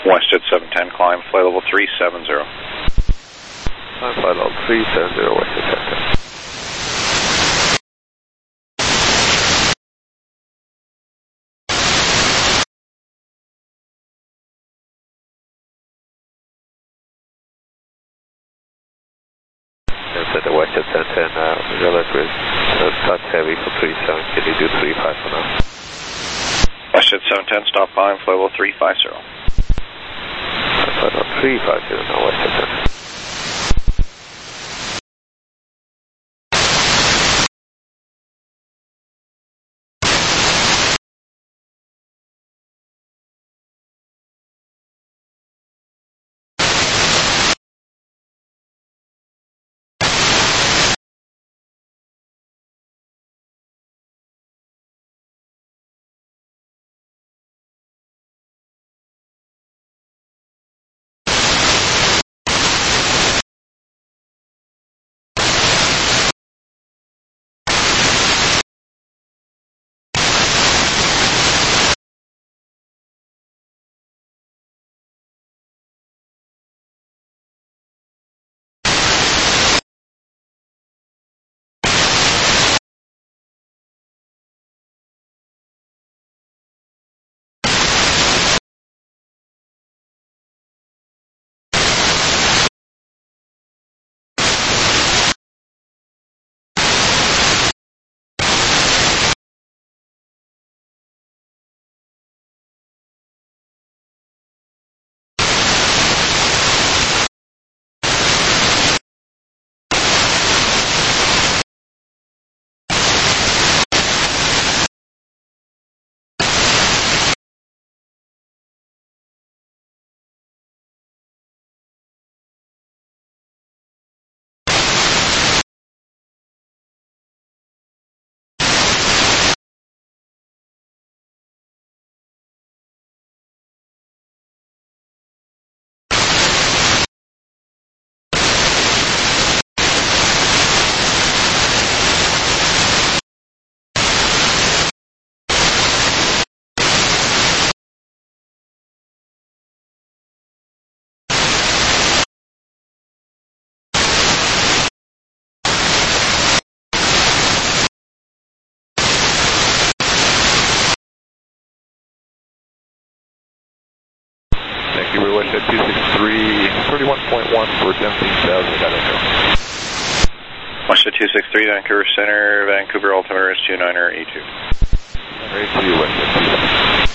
Westjet 710, climb, flight level 370. Climb flight level 370, Westjet 710. At the Westjet 710, relative touch heavy for 37, can you do 35 for now? Westjet 710, stop climb, flight level 350. Flight level 350 now, Westjet 710. Vancouver Westjet 263, 31.1 for 17,000, got it. Westjet 263, Vancouver Center, Vancouver altimeter is 29er E2. Ready to you, Westjet 263.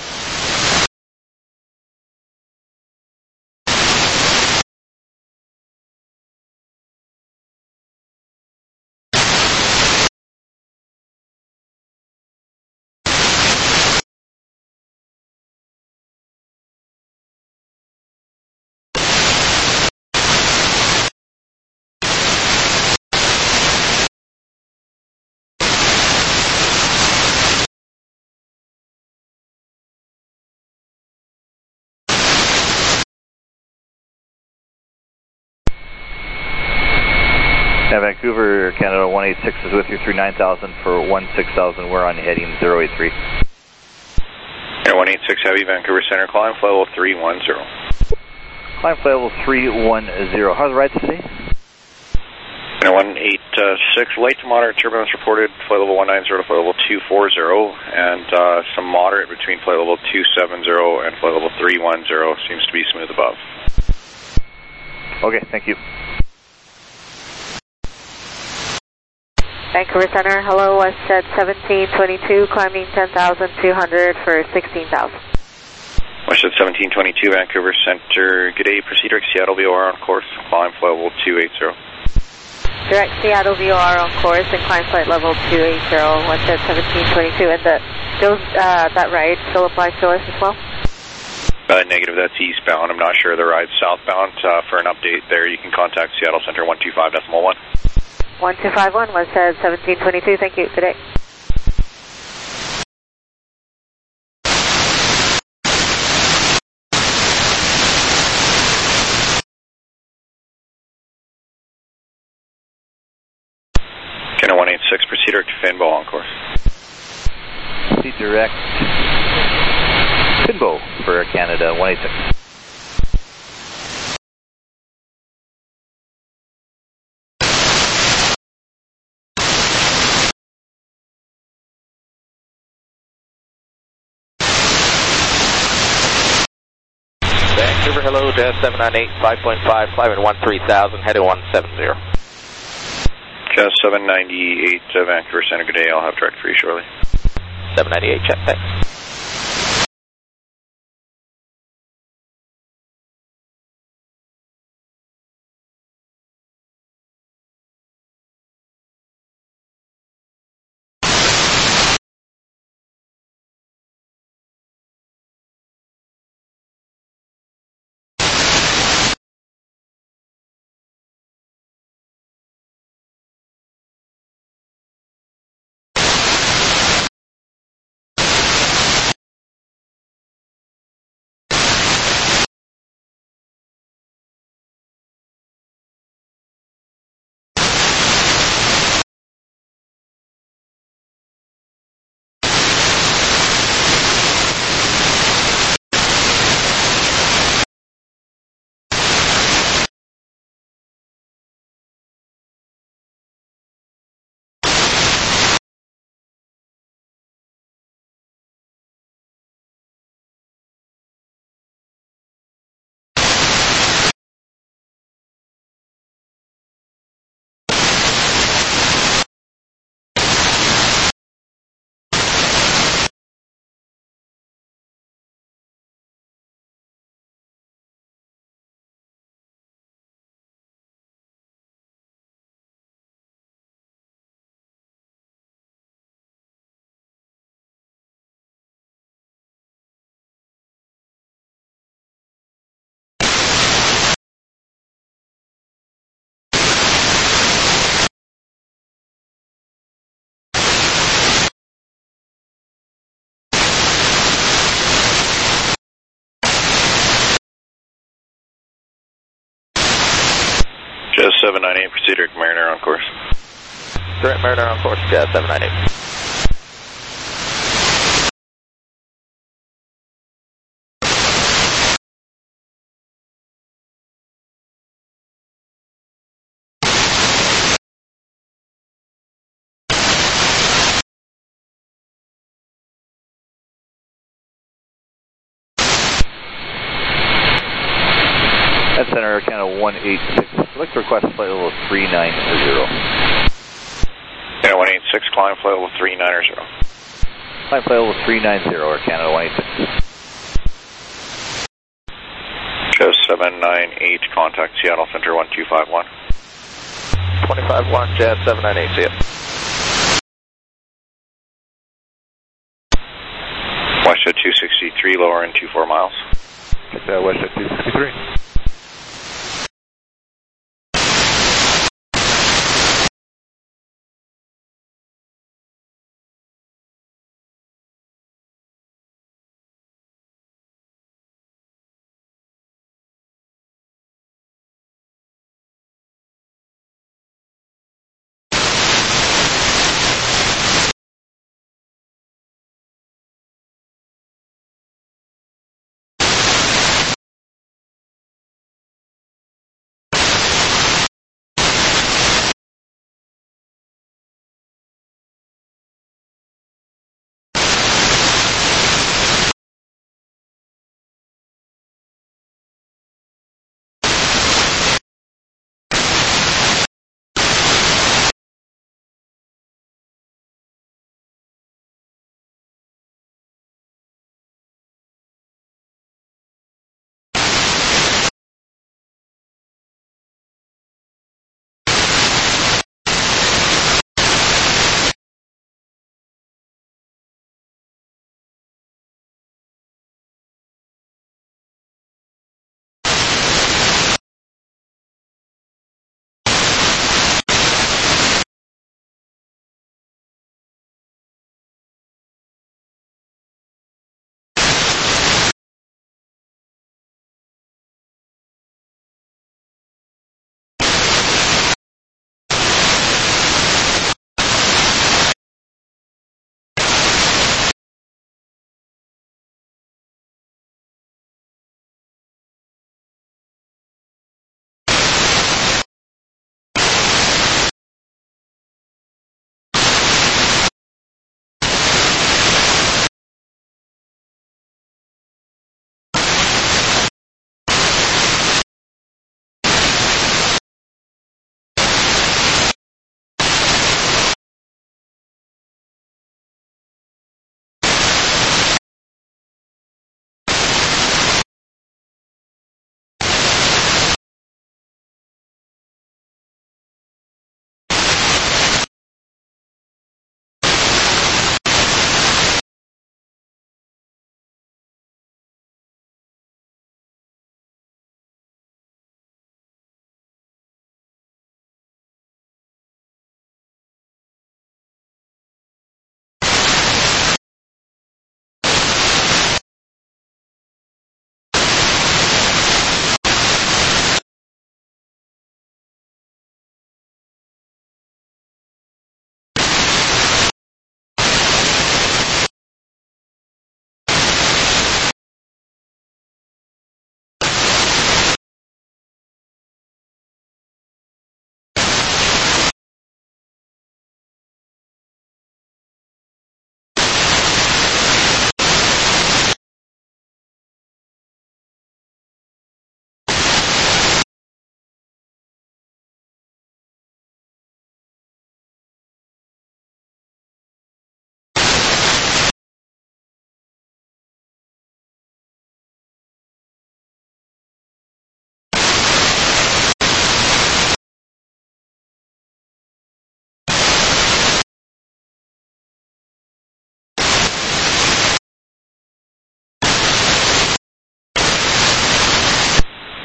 Yeah, Vancouver, Canada 186 is with you through 9,000 for 16,000. We're on heading 083. Air 186 Heavy, Vancouver Center, climb, flight level 310. Climb flight level 310. How's the ride today? Air 186, light to moderate turbulence reported, flight level 190 to flight level 240, and some moderate between flight level 270 and flight level 310. Seems to be smooth above. Okay, thank you. Vancouver Center, hello, Westjet 1722, climbing 10,200 for 16,000. Westjet 1722, Vancouver Center, good day, proceed direct Seattle VOR on course, climb flight level 280. Direct Seattle VOR on course and climb flight level 280, Westjet 1722, and that ride still applies to us as well? Negative, that's eastbound, I'm not sure the ride's southbound. For an update there, you can contact Seattle Center 125.1. 1251, Westjet 1722, thank you, good day. Canada 186, proceed direct to Finbo on course. Proceed direct Finbo for Canada 186. Super, hello, Jazz 798, 5.5, climbing 13,000, heading 170. Jazz 798, Vancouver Center, good day. I'll have direct for you shortly. 798, check, thanks. Jazz 798, proceed direct Mariner on course. Direct Mariner on course, Jazz 798. Center, Air Canada 186. I'd like to request flight level 390. Yeah, 186, climb flight level 390. Climb flight level 390, Air Canada 186. Jazz 798, contact Seattle Center 1251. 251, Jazz 798, see ya. Westjet 263, lower in 24 miles. Check that, Westjet 263.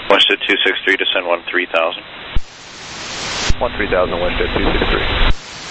WestJet 263, descend 13,000. 13,000, WestJet 263.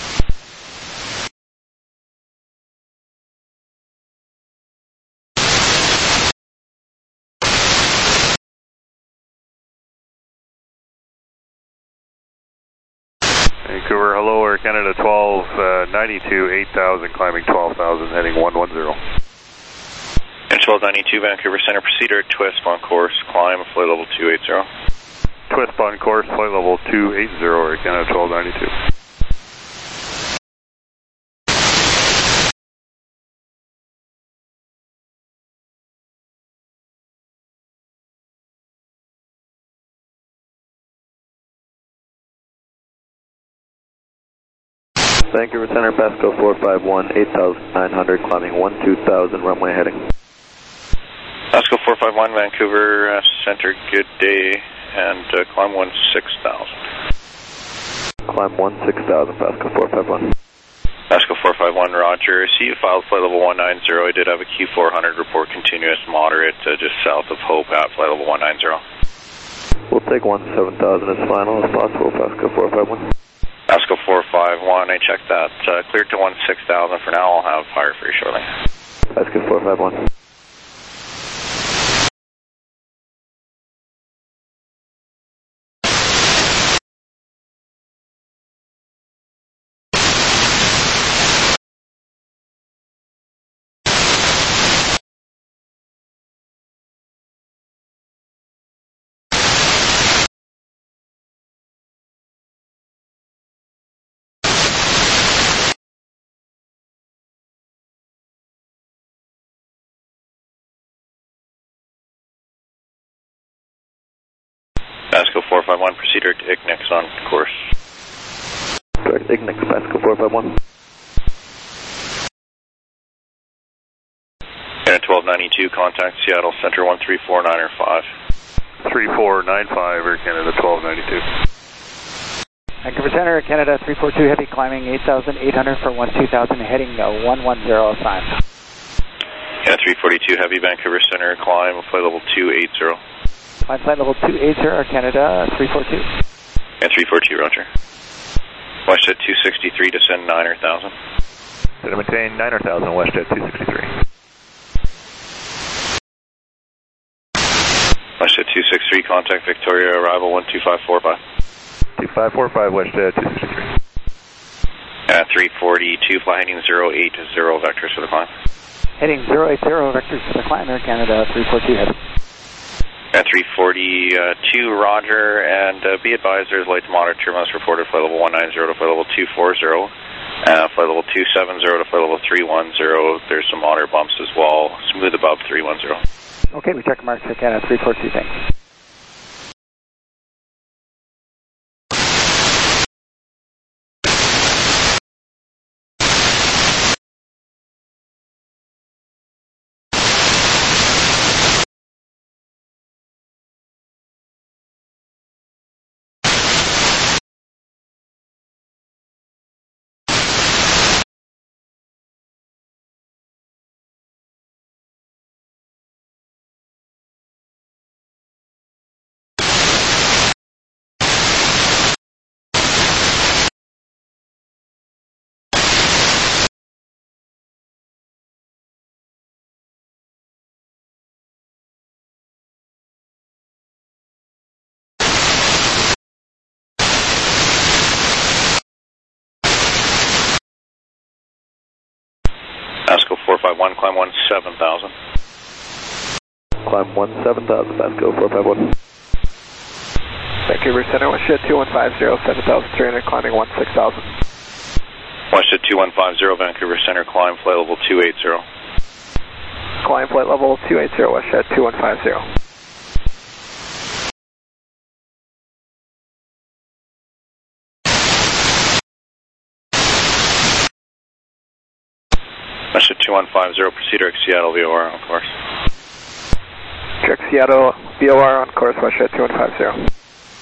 Vancouver, hello, Air Canada 1292, 8,000, climbing 12,000, heading 110. And 1292, Vancouver Center, proceed at twist on course, climb, flight level 280. Twist on course, flight level 280, Air Canada 1292. Vancouver Center, Pasco 451, 8,900, climbing 12,000, runway heading. Pasco 451, Vancouver Center, good day, and climb 16,000. Climb 16,000, Pasco 451. Pasco 451, roger. See you filed flight level 190. I did have a Q400 report continuous moderate just south of Hope at flight level 190. We'll take 17,000 as final as possible, Pasco 451. Pasco 451, I checked that. Cleared to 16,000 for now. I'll have fire for you shortly. Pasco 451. Pasco 451, proceed to Ignex on course. Direct Ignex, Pasco 451. And 1292, contact Seattle Center 1349 5. 3495, Air Canada 1292. Vancouver Center, Canada 342, heavy climbing 8,800 for 12,000, heading 110 assigned. And 342, heavy Vancouver Center, climb, flight level 280. Climb flight level 280, Air Canada 342. And 342, roger. WestJet 263, descend 9,000. Did I maintain 9,000, WestJet 263. WestJet 263, contact Victoria, arrival 12545. 2545, WestJet 263. At 342, fly heading 080 vectors for the climb. Heading 080 vectors for the climb, Air Canada 342 heavy. At 342, roger, and be advised there's light to moderate turbulence reported flight level 190 to flight level 240, flight level 270 to flight level 310. There's some moderate bumps as well, smooth above 310. Okay, we check marks for Canada 342, thanks. Pasco 451, climb 17,000. Climb 17,000, Pasco 451. Vancouver Center, WestJet 2150, 7,300, climbing 16,000. WestJet 2150, Vancouver Center, climb flight level 280. Climb flight level 280, WestJet 2150. WestJet 2150, proceed to Seattle VOR on course. Check Seattle VOR on course, WestJet 2150.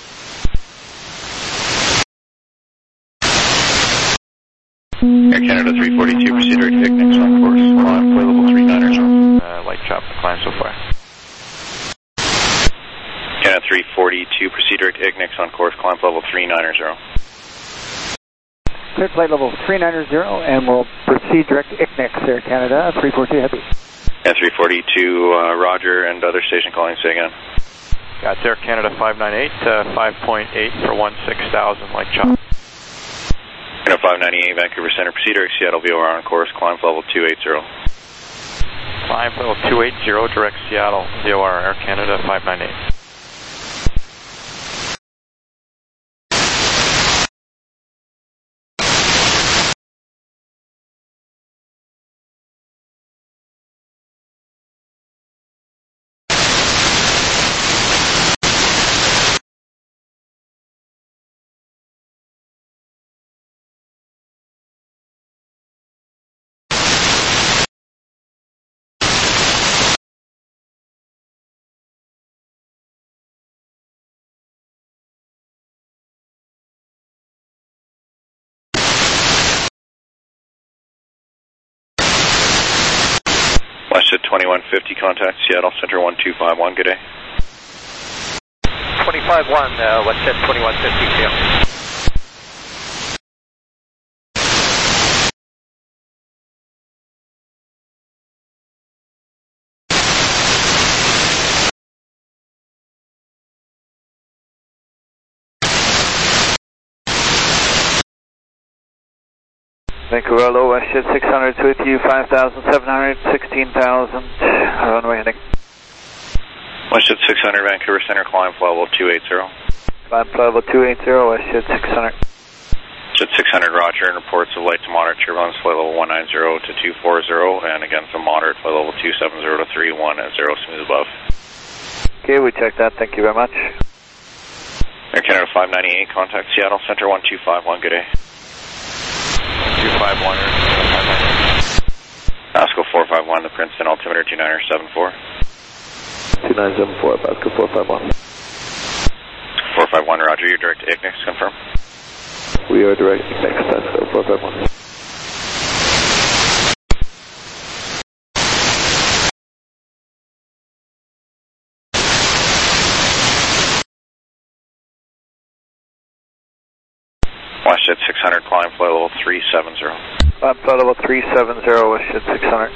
Air Canada 342, proceed to Ignex on course, climb flight level 390. Light chop, climb so far. Canada 342, proceed direct Ignex on course, climb level 390. Clear flight level 390, and we'll proceed direct Ignex, Air Canada, 342 Heavy. Yeah, 342, Roger, and other station calling, say again. Got Air Canada 598, 5.8 for 16,000, like chop. 598, Vancouver Center, proceed direct Seattle VOR on course, climb level 280. Climb level 280, direct Seattle VOR, Air Canada 598. Westjet 2150, contact Seattle Center 1251, good day. 25-1, Westjet 2150, Seattle. Vancouver, hello, Westjet 600 with you, 5,700, 16,000, runway heading. Westjet 600, Vancouver Center, climb level 280. Climb level 280, Westjet 600. Westjet 600, Roger, and reports of light to moderate turbulence, flight level 190 to 240, and again some moderate, flight level 270 to 310, smooth above. Okay, we checked that, thank you very much. Air Canada 598, contact Seattle Center 1251, good day. 251 or 598. Pasco 451, the Princeton altimeter 2974. 2974, Pasco 451. 451, Roger, you're direct to Ignex, confirm. We are direct to Ignex, Pasco 451. Westjet 600, climb flight level 370. Climb flight level 370, Westjet 600.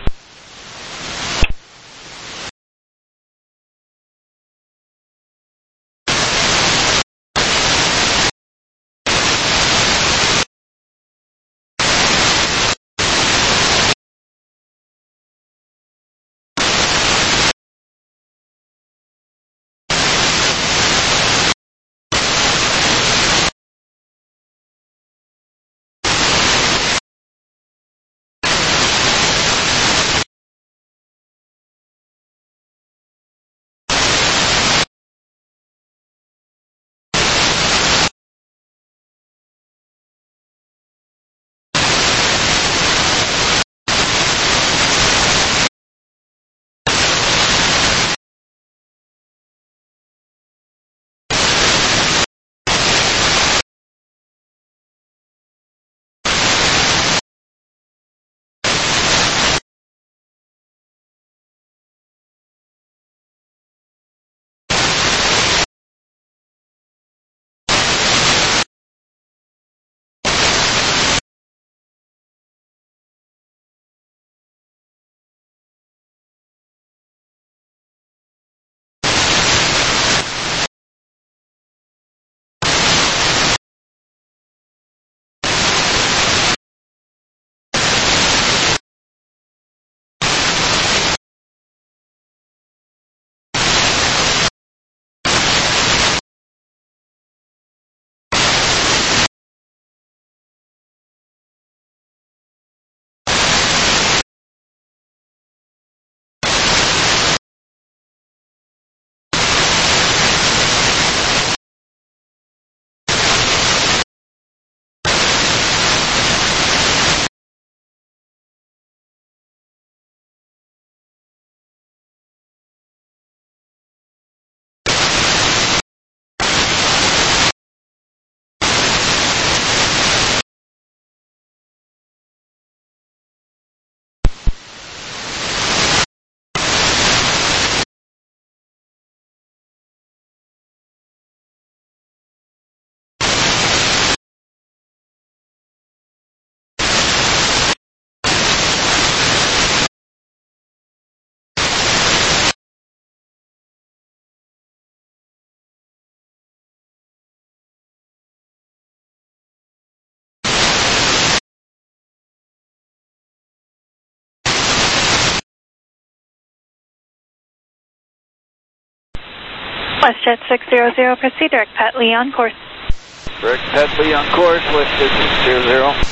WestJet 600, proceed direct Pat Lee on course. Direct Pat Lee on course, WestJet 600.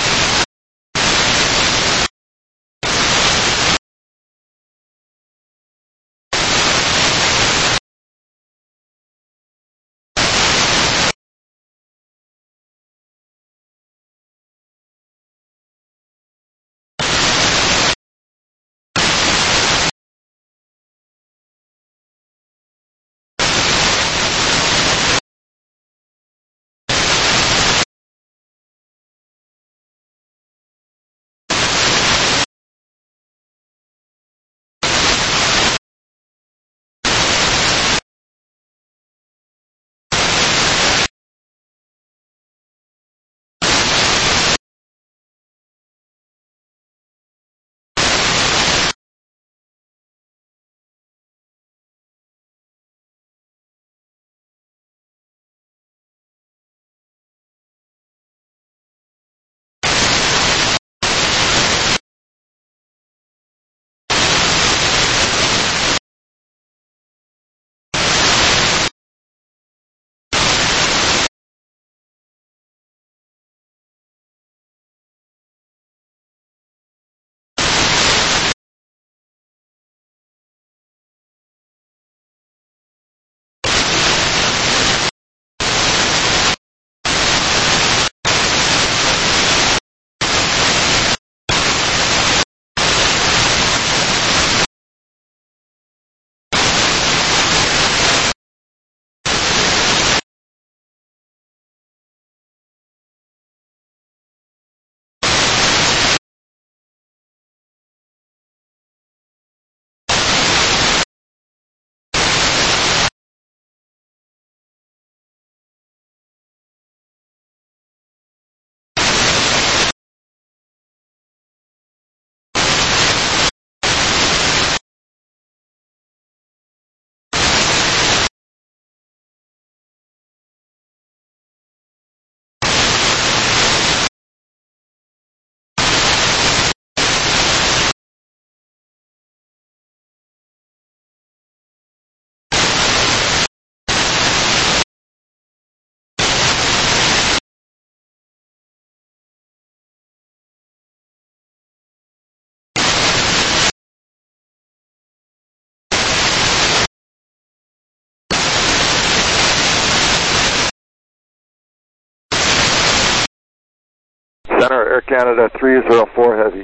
Center, Air Canada 304 Heavy,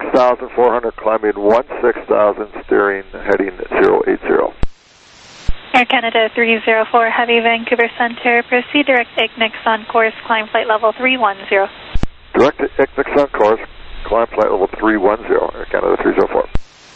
6,400 climbing 16,000, steering heading 080. Air Canada 304 Heavy, Vancouver Center, proceed direct Ignix on course, climb flight level 310. Direct Ignix on course, climb flight level 310, Air Canada 304.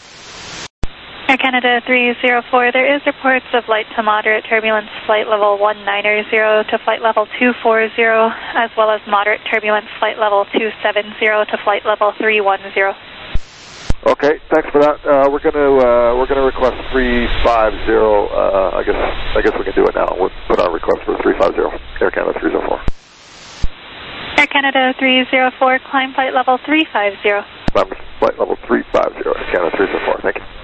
Air Canada 304, there is reports of light to moderate turbulence, flight level 190 to flight level 240, as well as moderate turbulence, flight level 270 to flight level 310. Okay, thanks for that. We're gonna request 350. I guess we can do it now. We'll put our request for 350. Air Canada 304. Air Canada 304, climb flight level 350. Climb flight level 350. Air Canada 304. Thank you.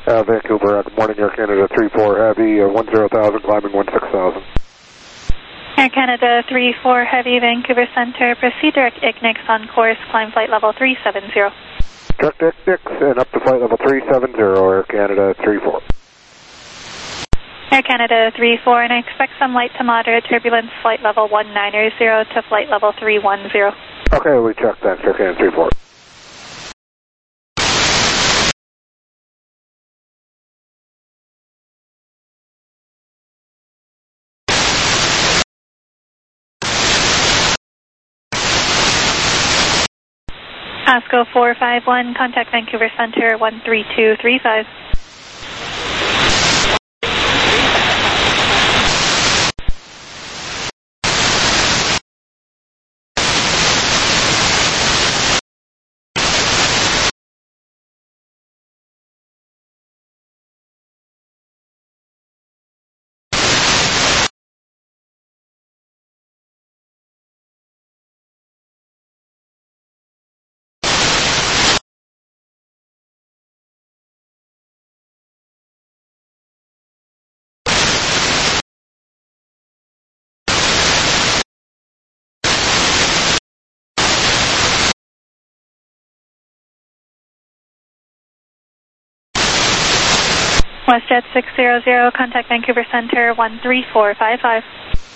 Vancouver, good morning, Air Canada 34 Heavy, 10,000, climbing 16,000. Air Canada 34 Heavy, Vancouver Center, proceed direct ICNIX on course, climb flight level 370. Direct ICNIX and up to flight level 370, Air Canada 34. Air Canada 34, and I expect some light to moderate turbulence, flight level 190 to flight level 310. Okay, we checked that, Air Canada 34. ASCO 451, contact Vancouver Center 13235. WestJet 600, contact Vancouver Center 13455.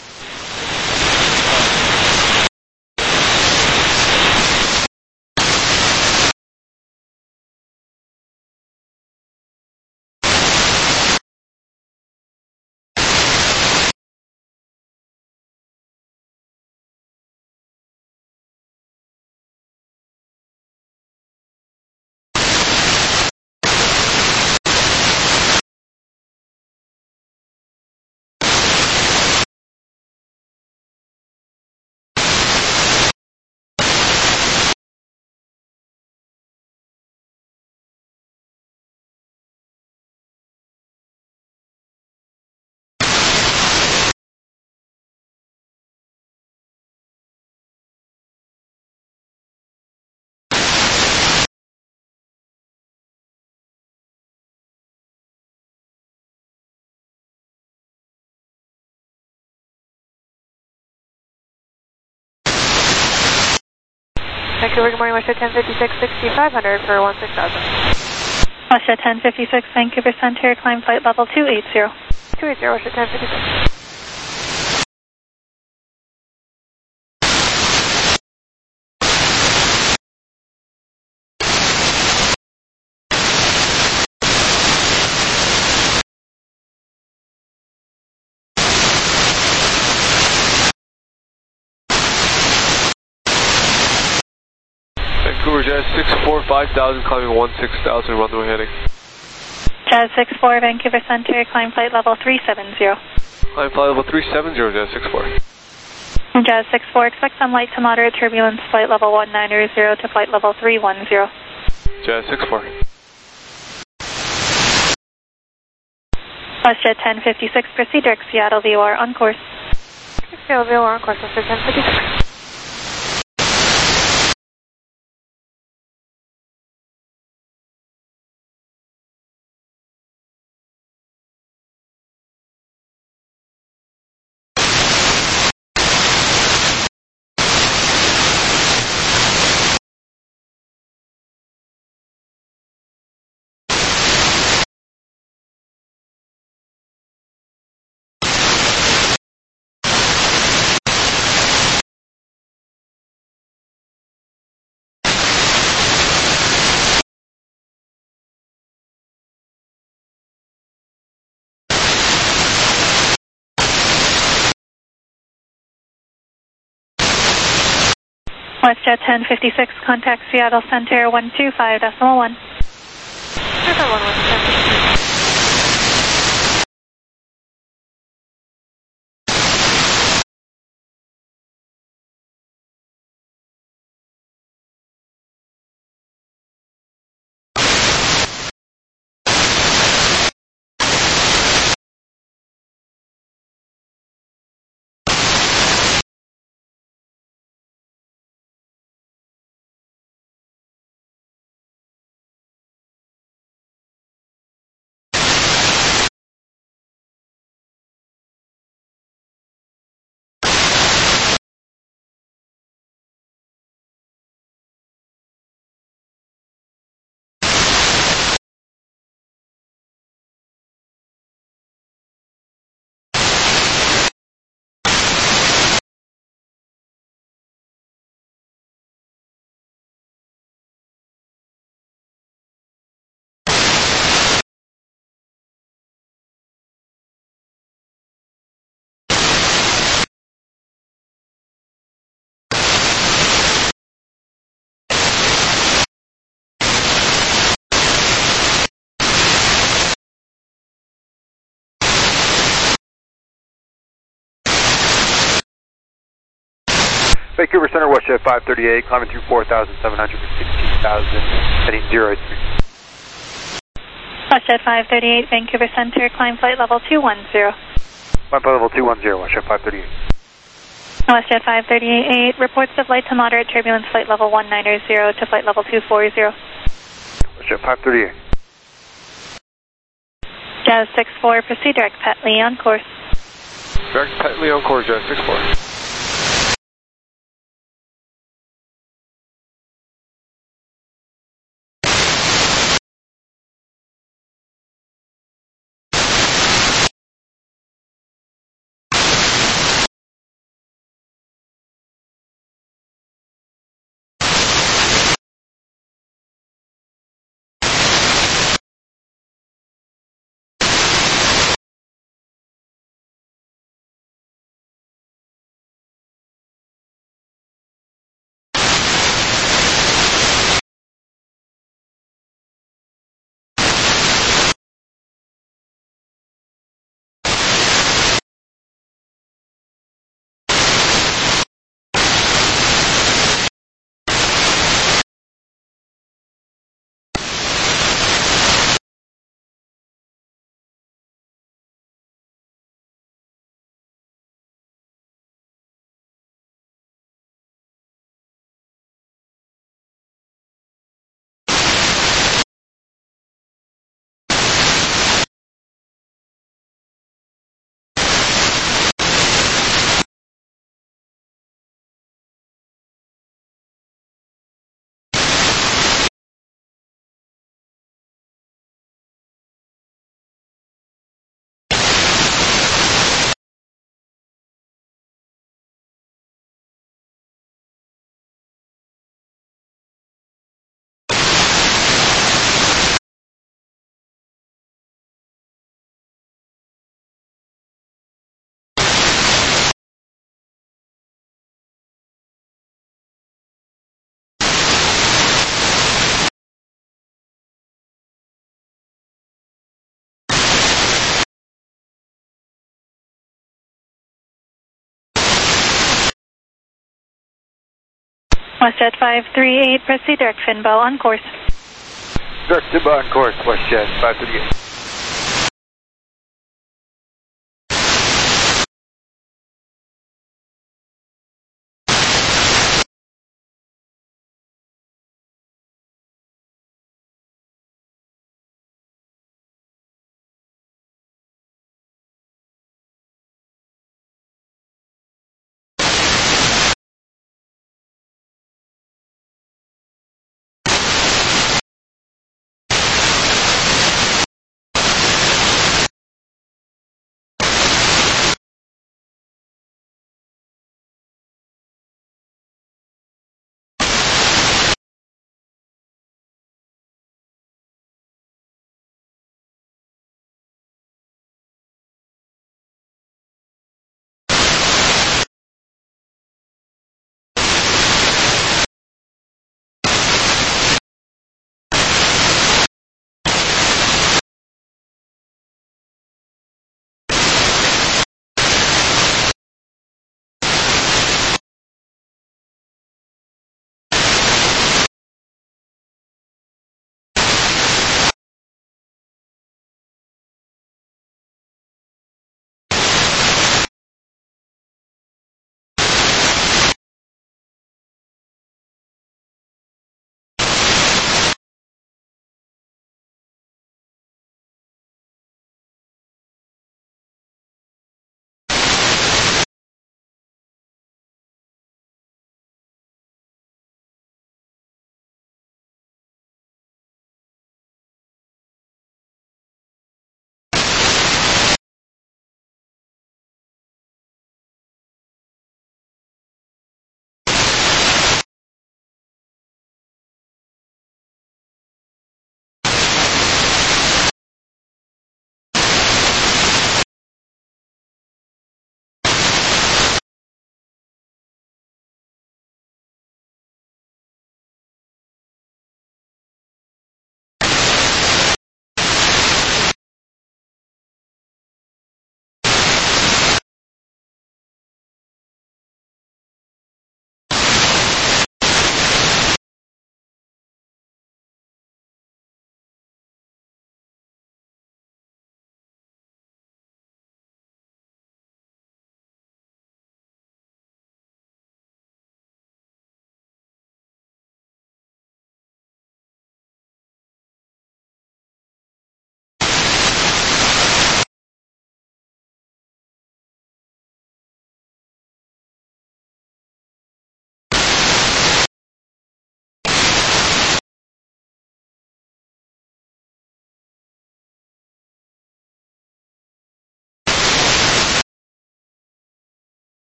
Vancouver, good morning, WestJet 1056, 6500 for 16,000. WestJet 1056, Vancouver Center, climb flight level 280. 280, WestJet 1056. Vancouver Jazz 64, 5,000, climbing 16,000, runway heading. Jazz 64, Vancouver Center, climb flight level 370. Climb flight level 370, Jazz 64. Jazz 64, expect some light to moderate turbulence, flight level 190 to flight level 310. Jazz 64. WestJet 1056, proceed direct Seattle VOR on course. Seattle VOR on course, WestJet 1056. WestJet 1056, contact Seattle Center 125.1. 251, Vancouver Center, WestJet 538, climbing through 4,700 to 16,000, heading 083. WestJet 538, Vancouver Center, climb flight level 210. Climb flight level 210, WestJet 538. WestJet 538, reports of light to moderate turbulence, flight level 190 to flight level 240. WestJet 538. Jazz 64, proceed direct Petley on course. Direct Petley on course, Jazz 64. WestJet 538, proceed direct Finbow on course. Direct Finbow on course, WestJet 538.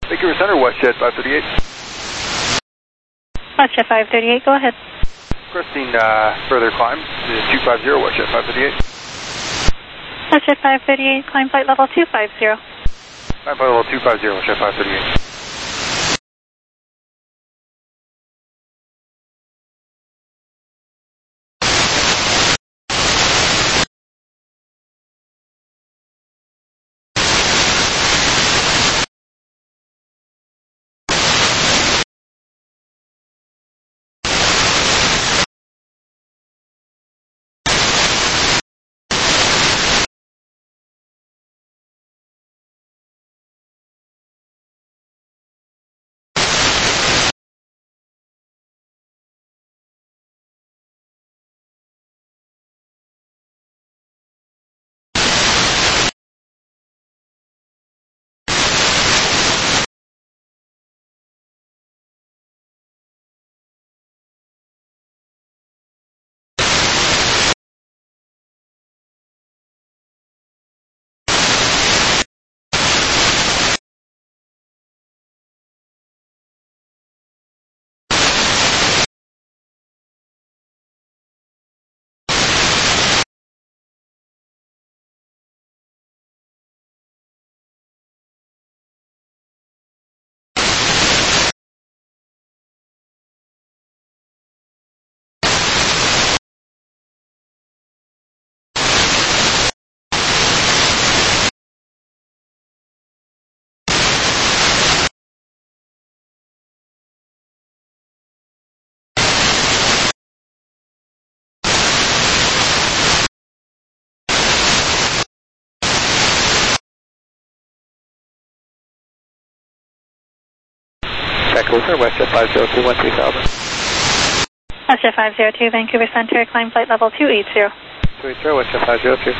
Vancouver Center, WestJet 538. WestJet 538, go ahead. Requesting further climb to 250, WestJet 538. WestJet 538, climb flight level 250. Climb flight level 250, WestJet 538. Vancouver, WestJet 502, 13000. WestJet 502, Vancouver Center, climb flight level 280. 280, WestJet 502.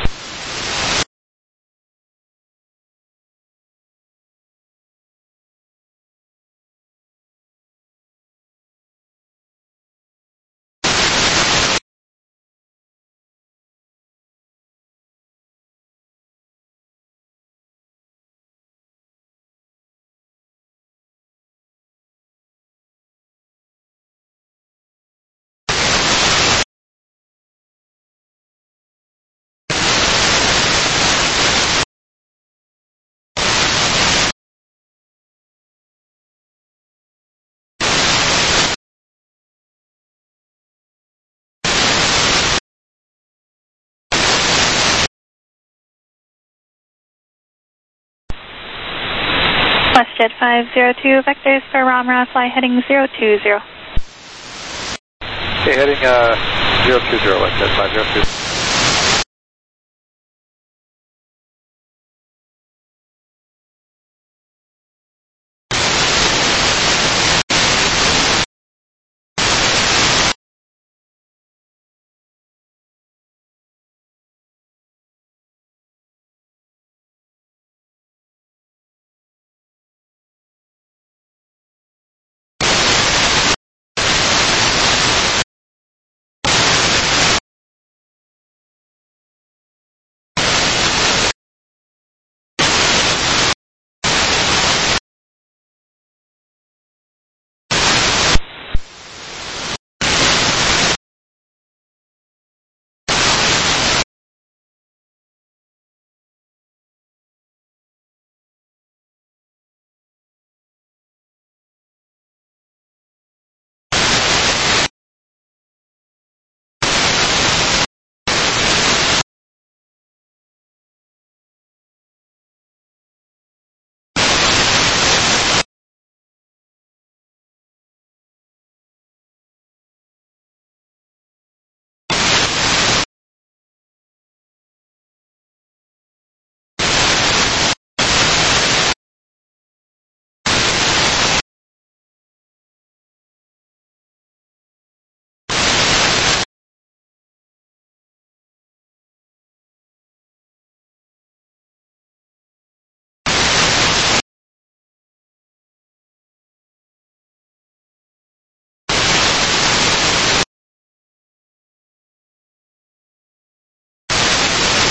WestJet 502, vectors for Ramra, fly heading 020. Okay, heading 020, WestJet 502.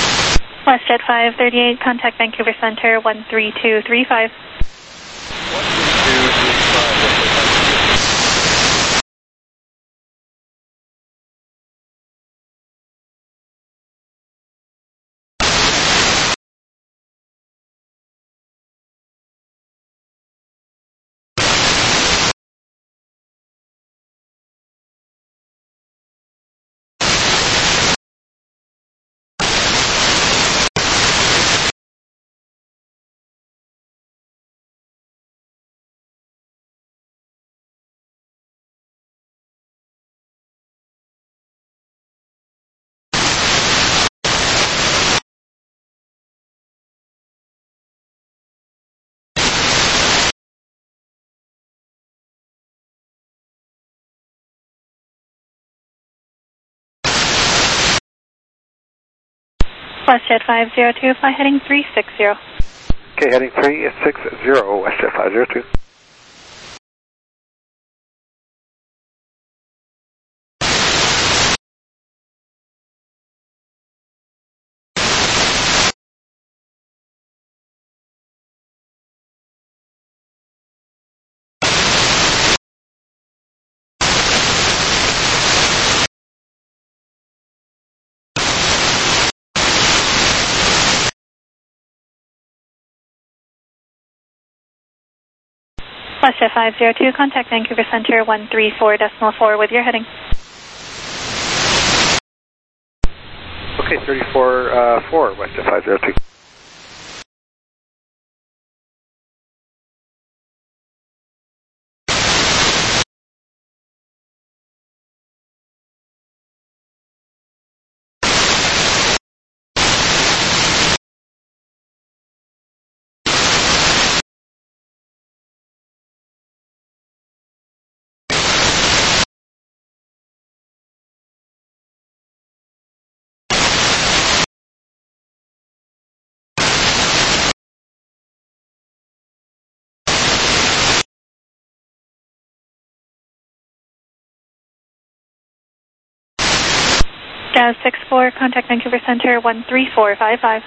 WestJet 538, contact Vancouver Center 13235. WestJet 502, fly heading 360. Okay, heading 360, WestJet 502. WestJet 502, contact Vancouver Center 134.4 with your heading. Okay, 34.4, WestJet 502. Jazz 64, contact Vancouver Center 13455.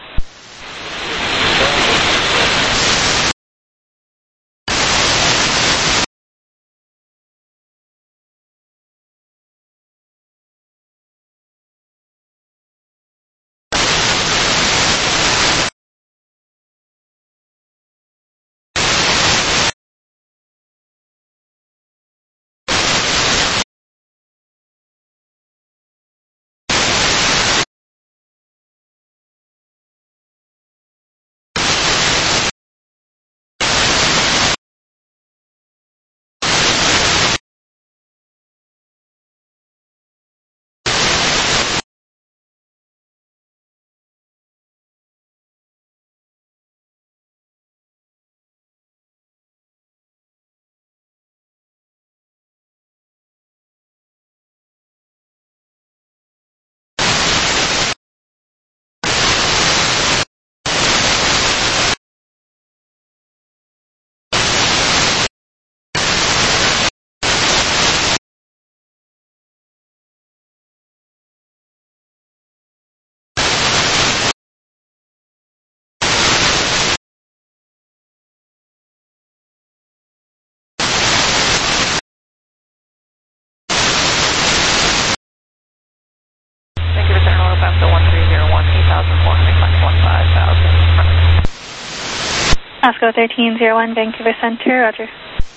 Osco 1301, Vancouver Center, roger.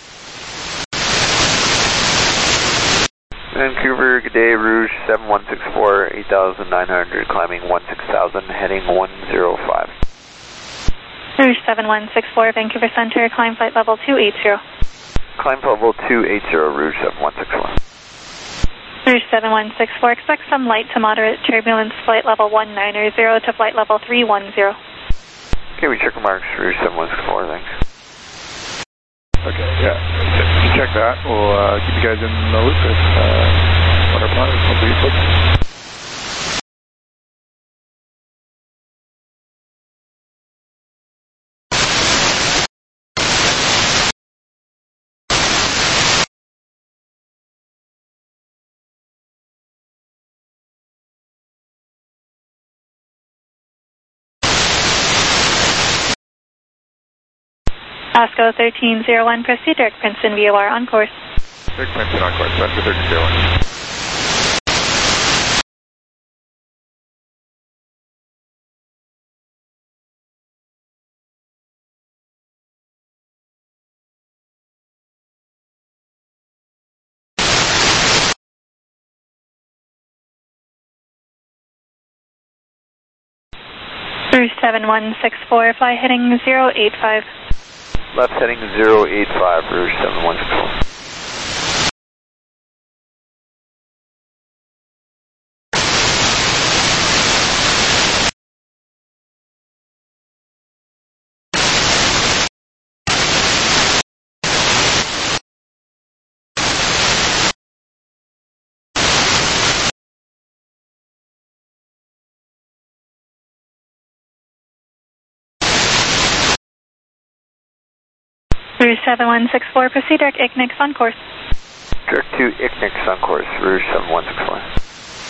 Vancouver, good day, Rouge 7164, 8,900, climbing 16,000, heading 105. Rouge 7164, Vancouver Center, climb flight level 280. Climb level 280, Rouge 7164. Rouge 7164, expect some light to moderate turbulence, flight level 190 to flight level 310. Okay, we check the marks, Rouge 7164, thanks. Okay, yeah, you check that. We'll keep you guys in the loop if what our plan is. Hopefully you book. Osco 1301, proceed direct Princeton VOR on course. Direct Princeton on course, Osco 1301. Rouge 7164, fly heading 085. Left heading 085, Rouge 7164. Rouge 7164, proceed direct Ignix on course. Direct to Ignix on course, Rouge 7164.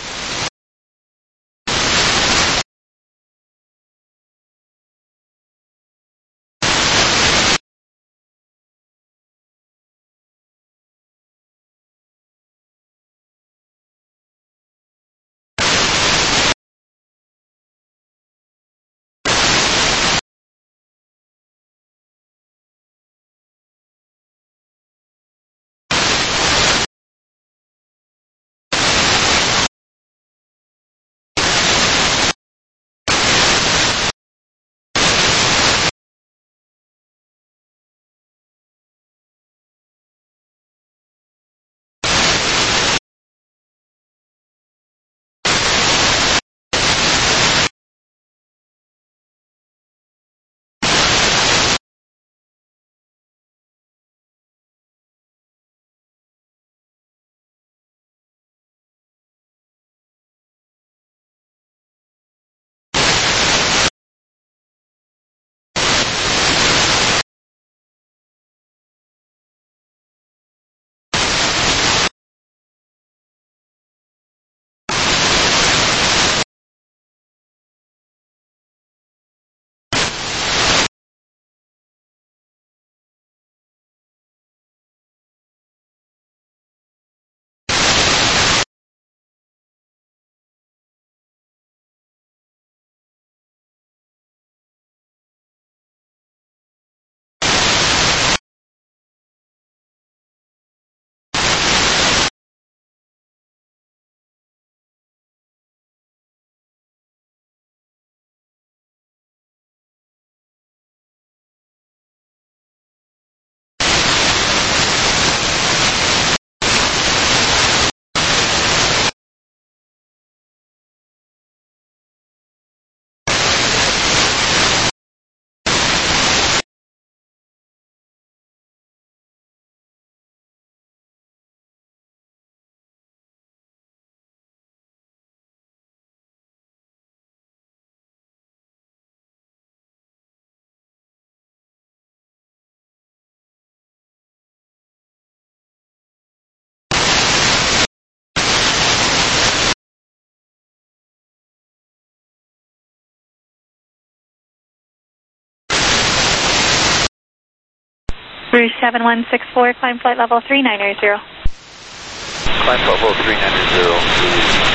Rouge 7164, climb flight level 3900. Climb level 3900.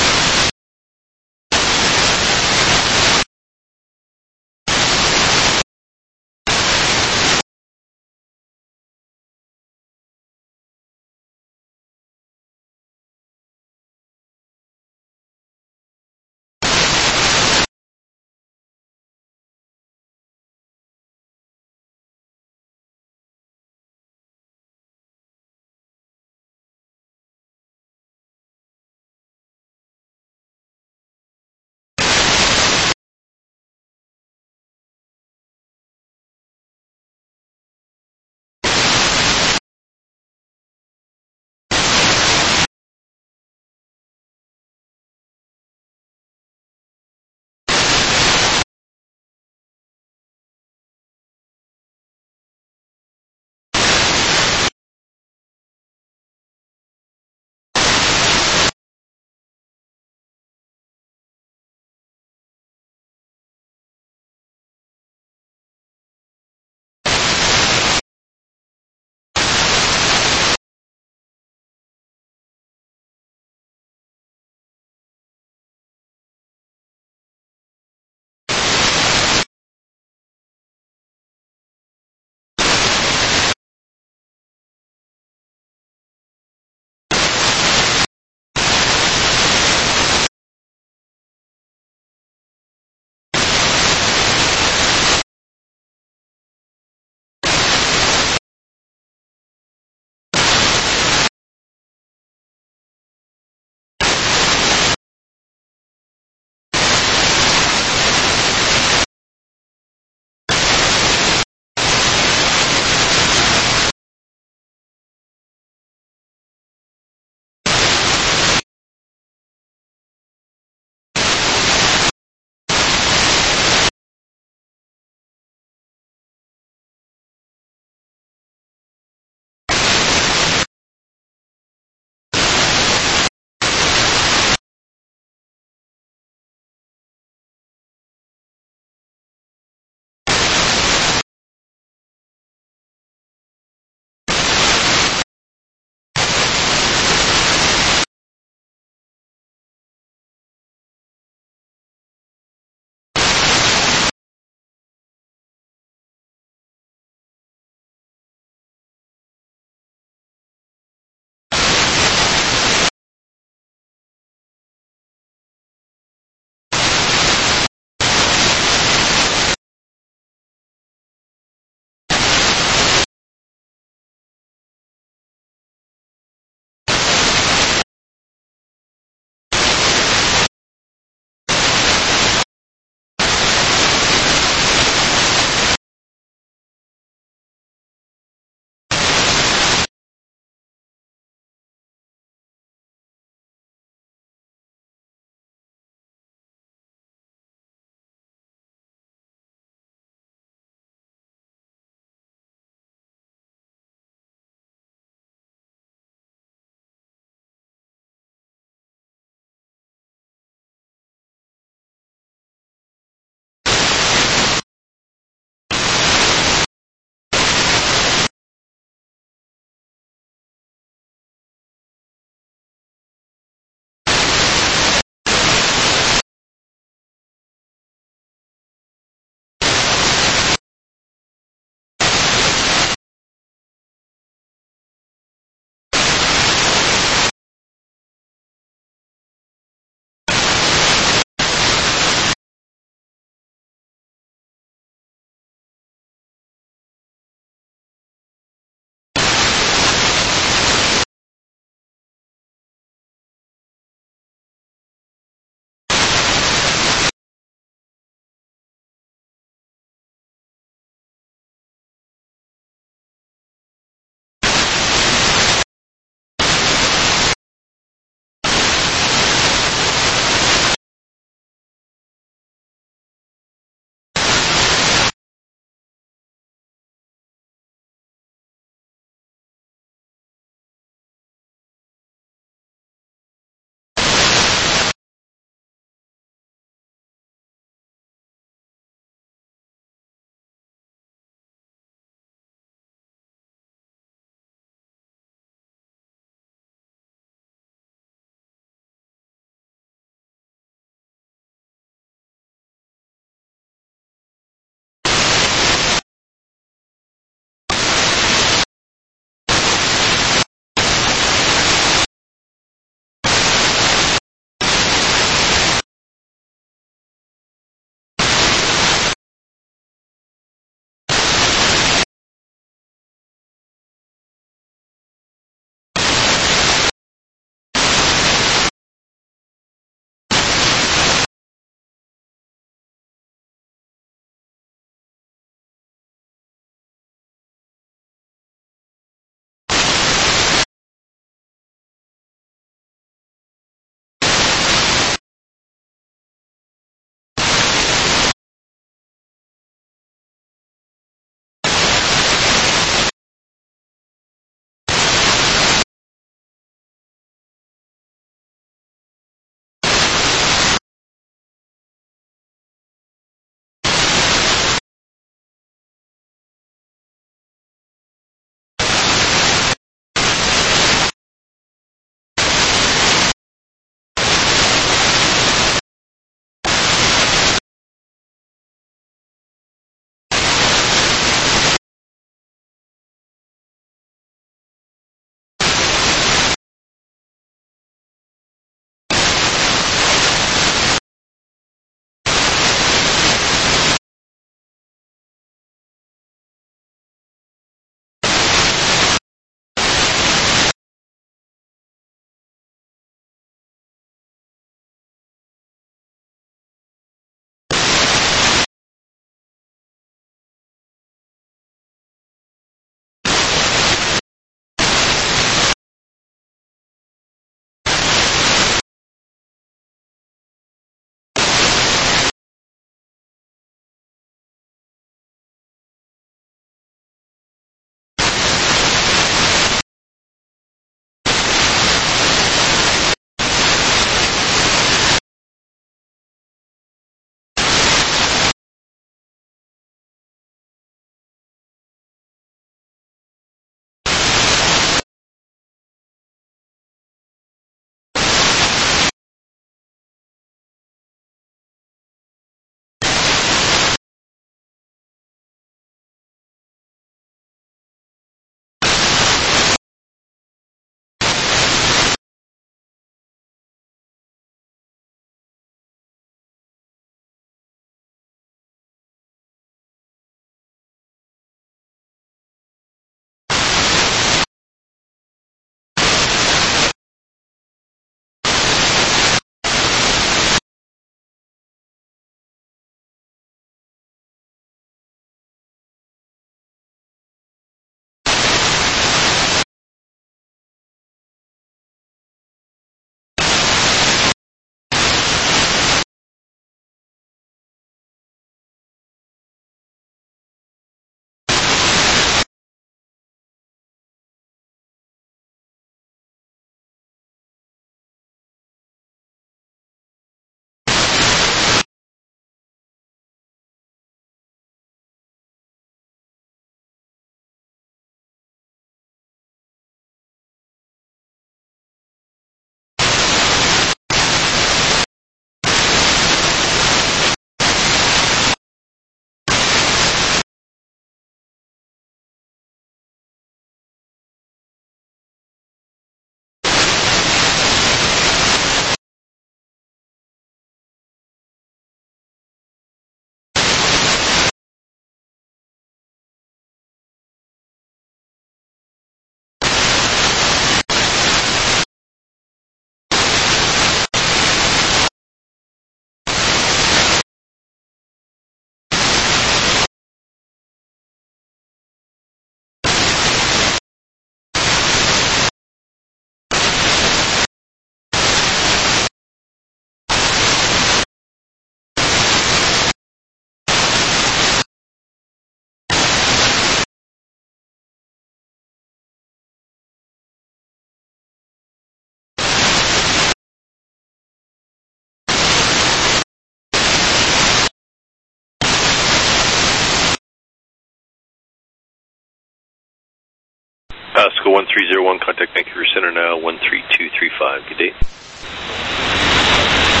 School 1301, contact Vancouver Center now, 13235. Good day.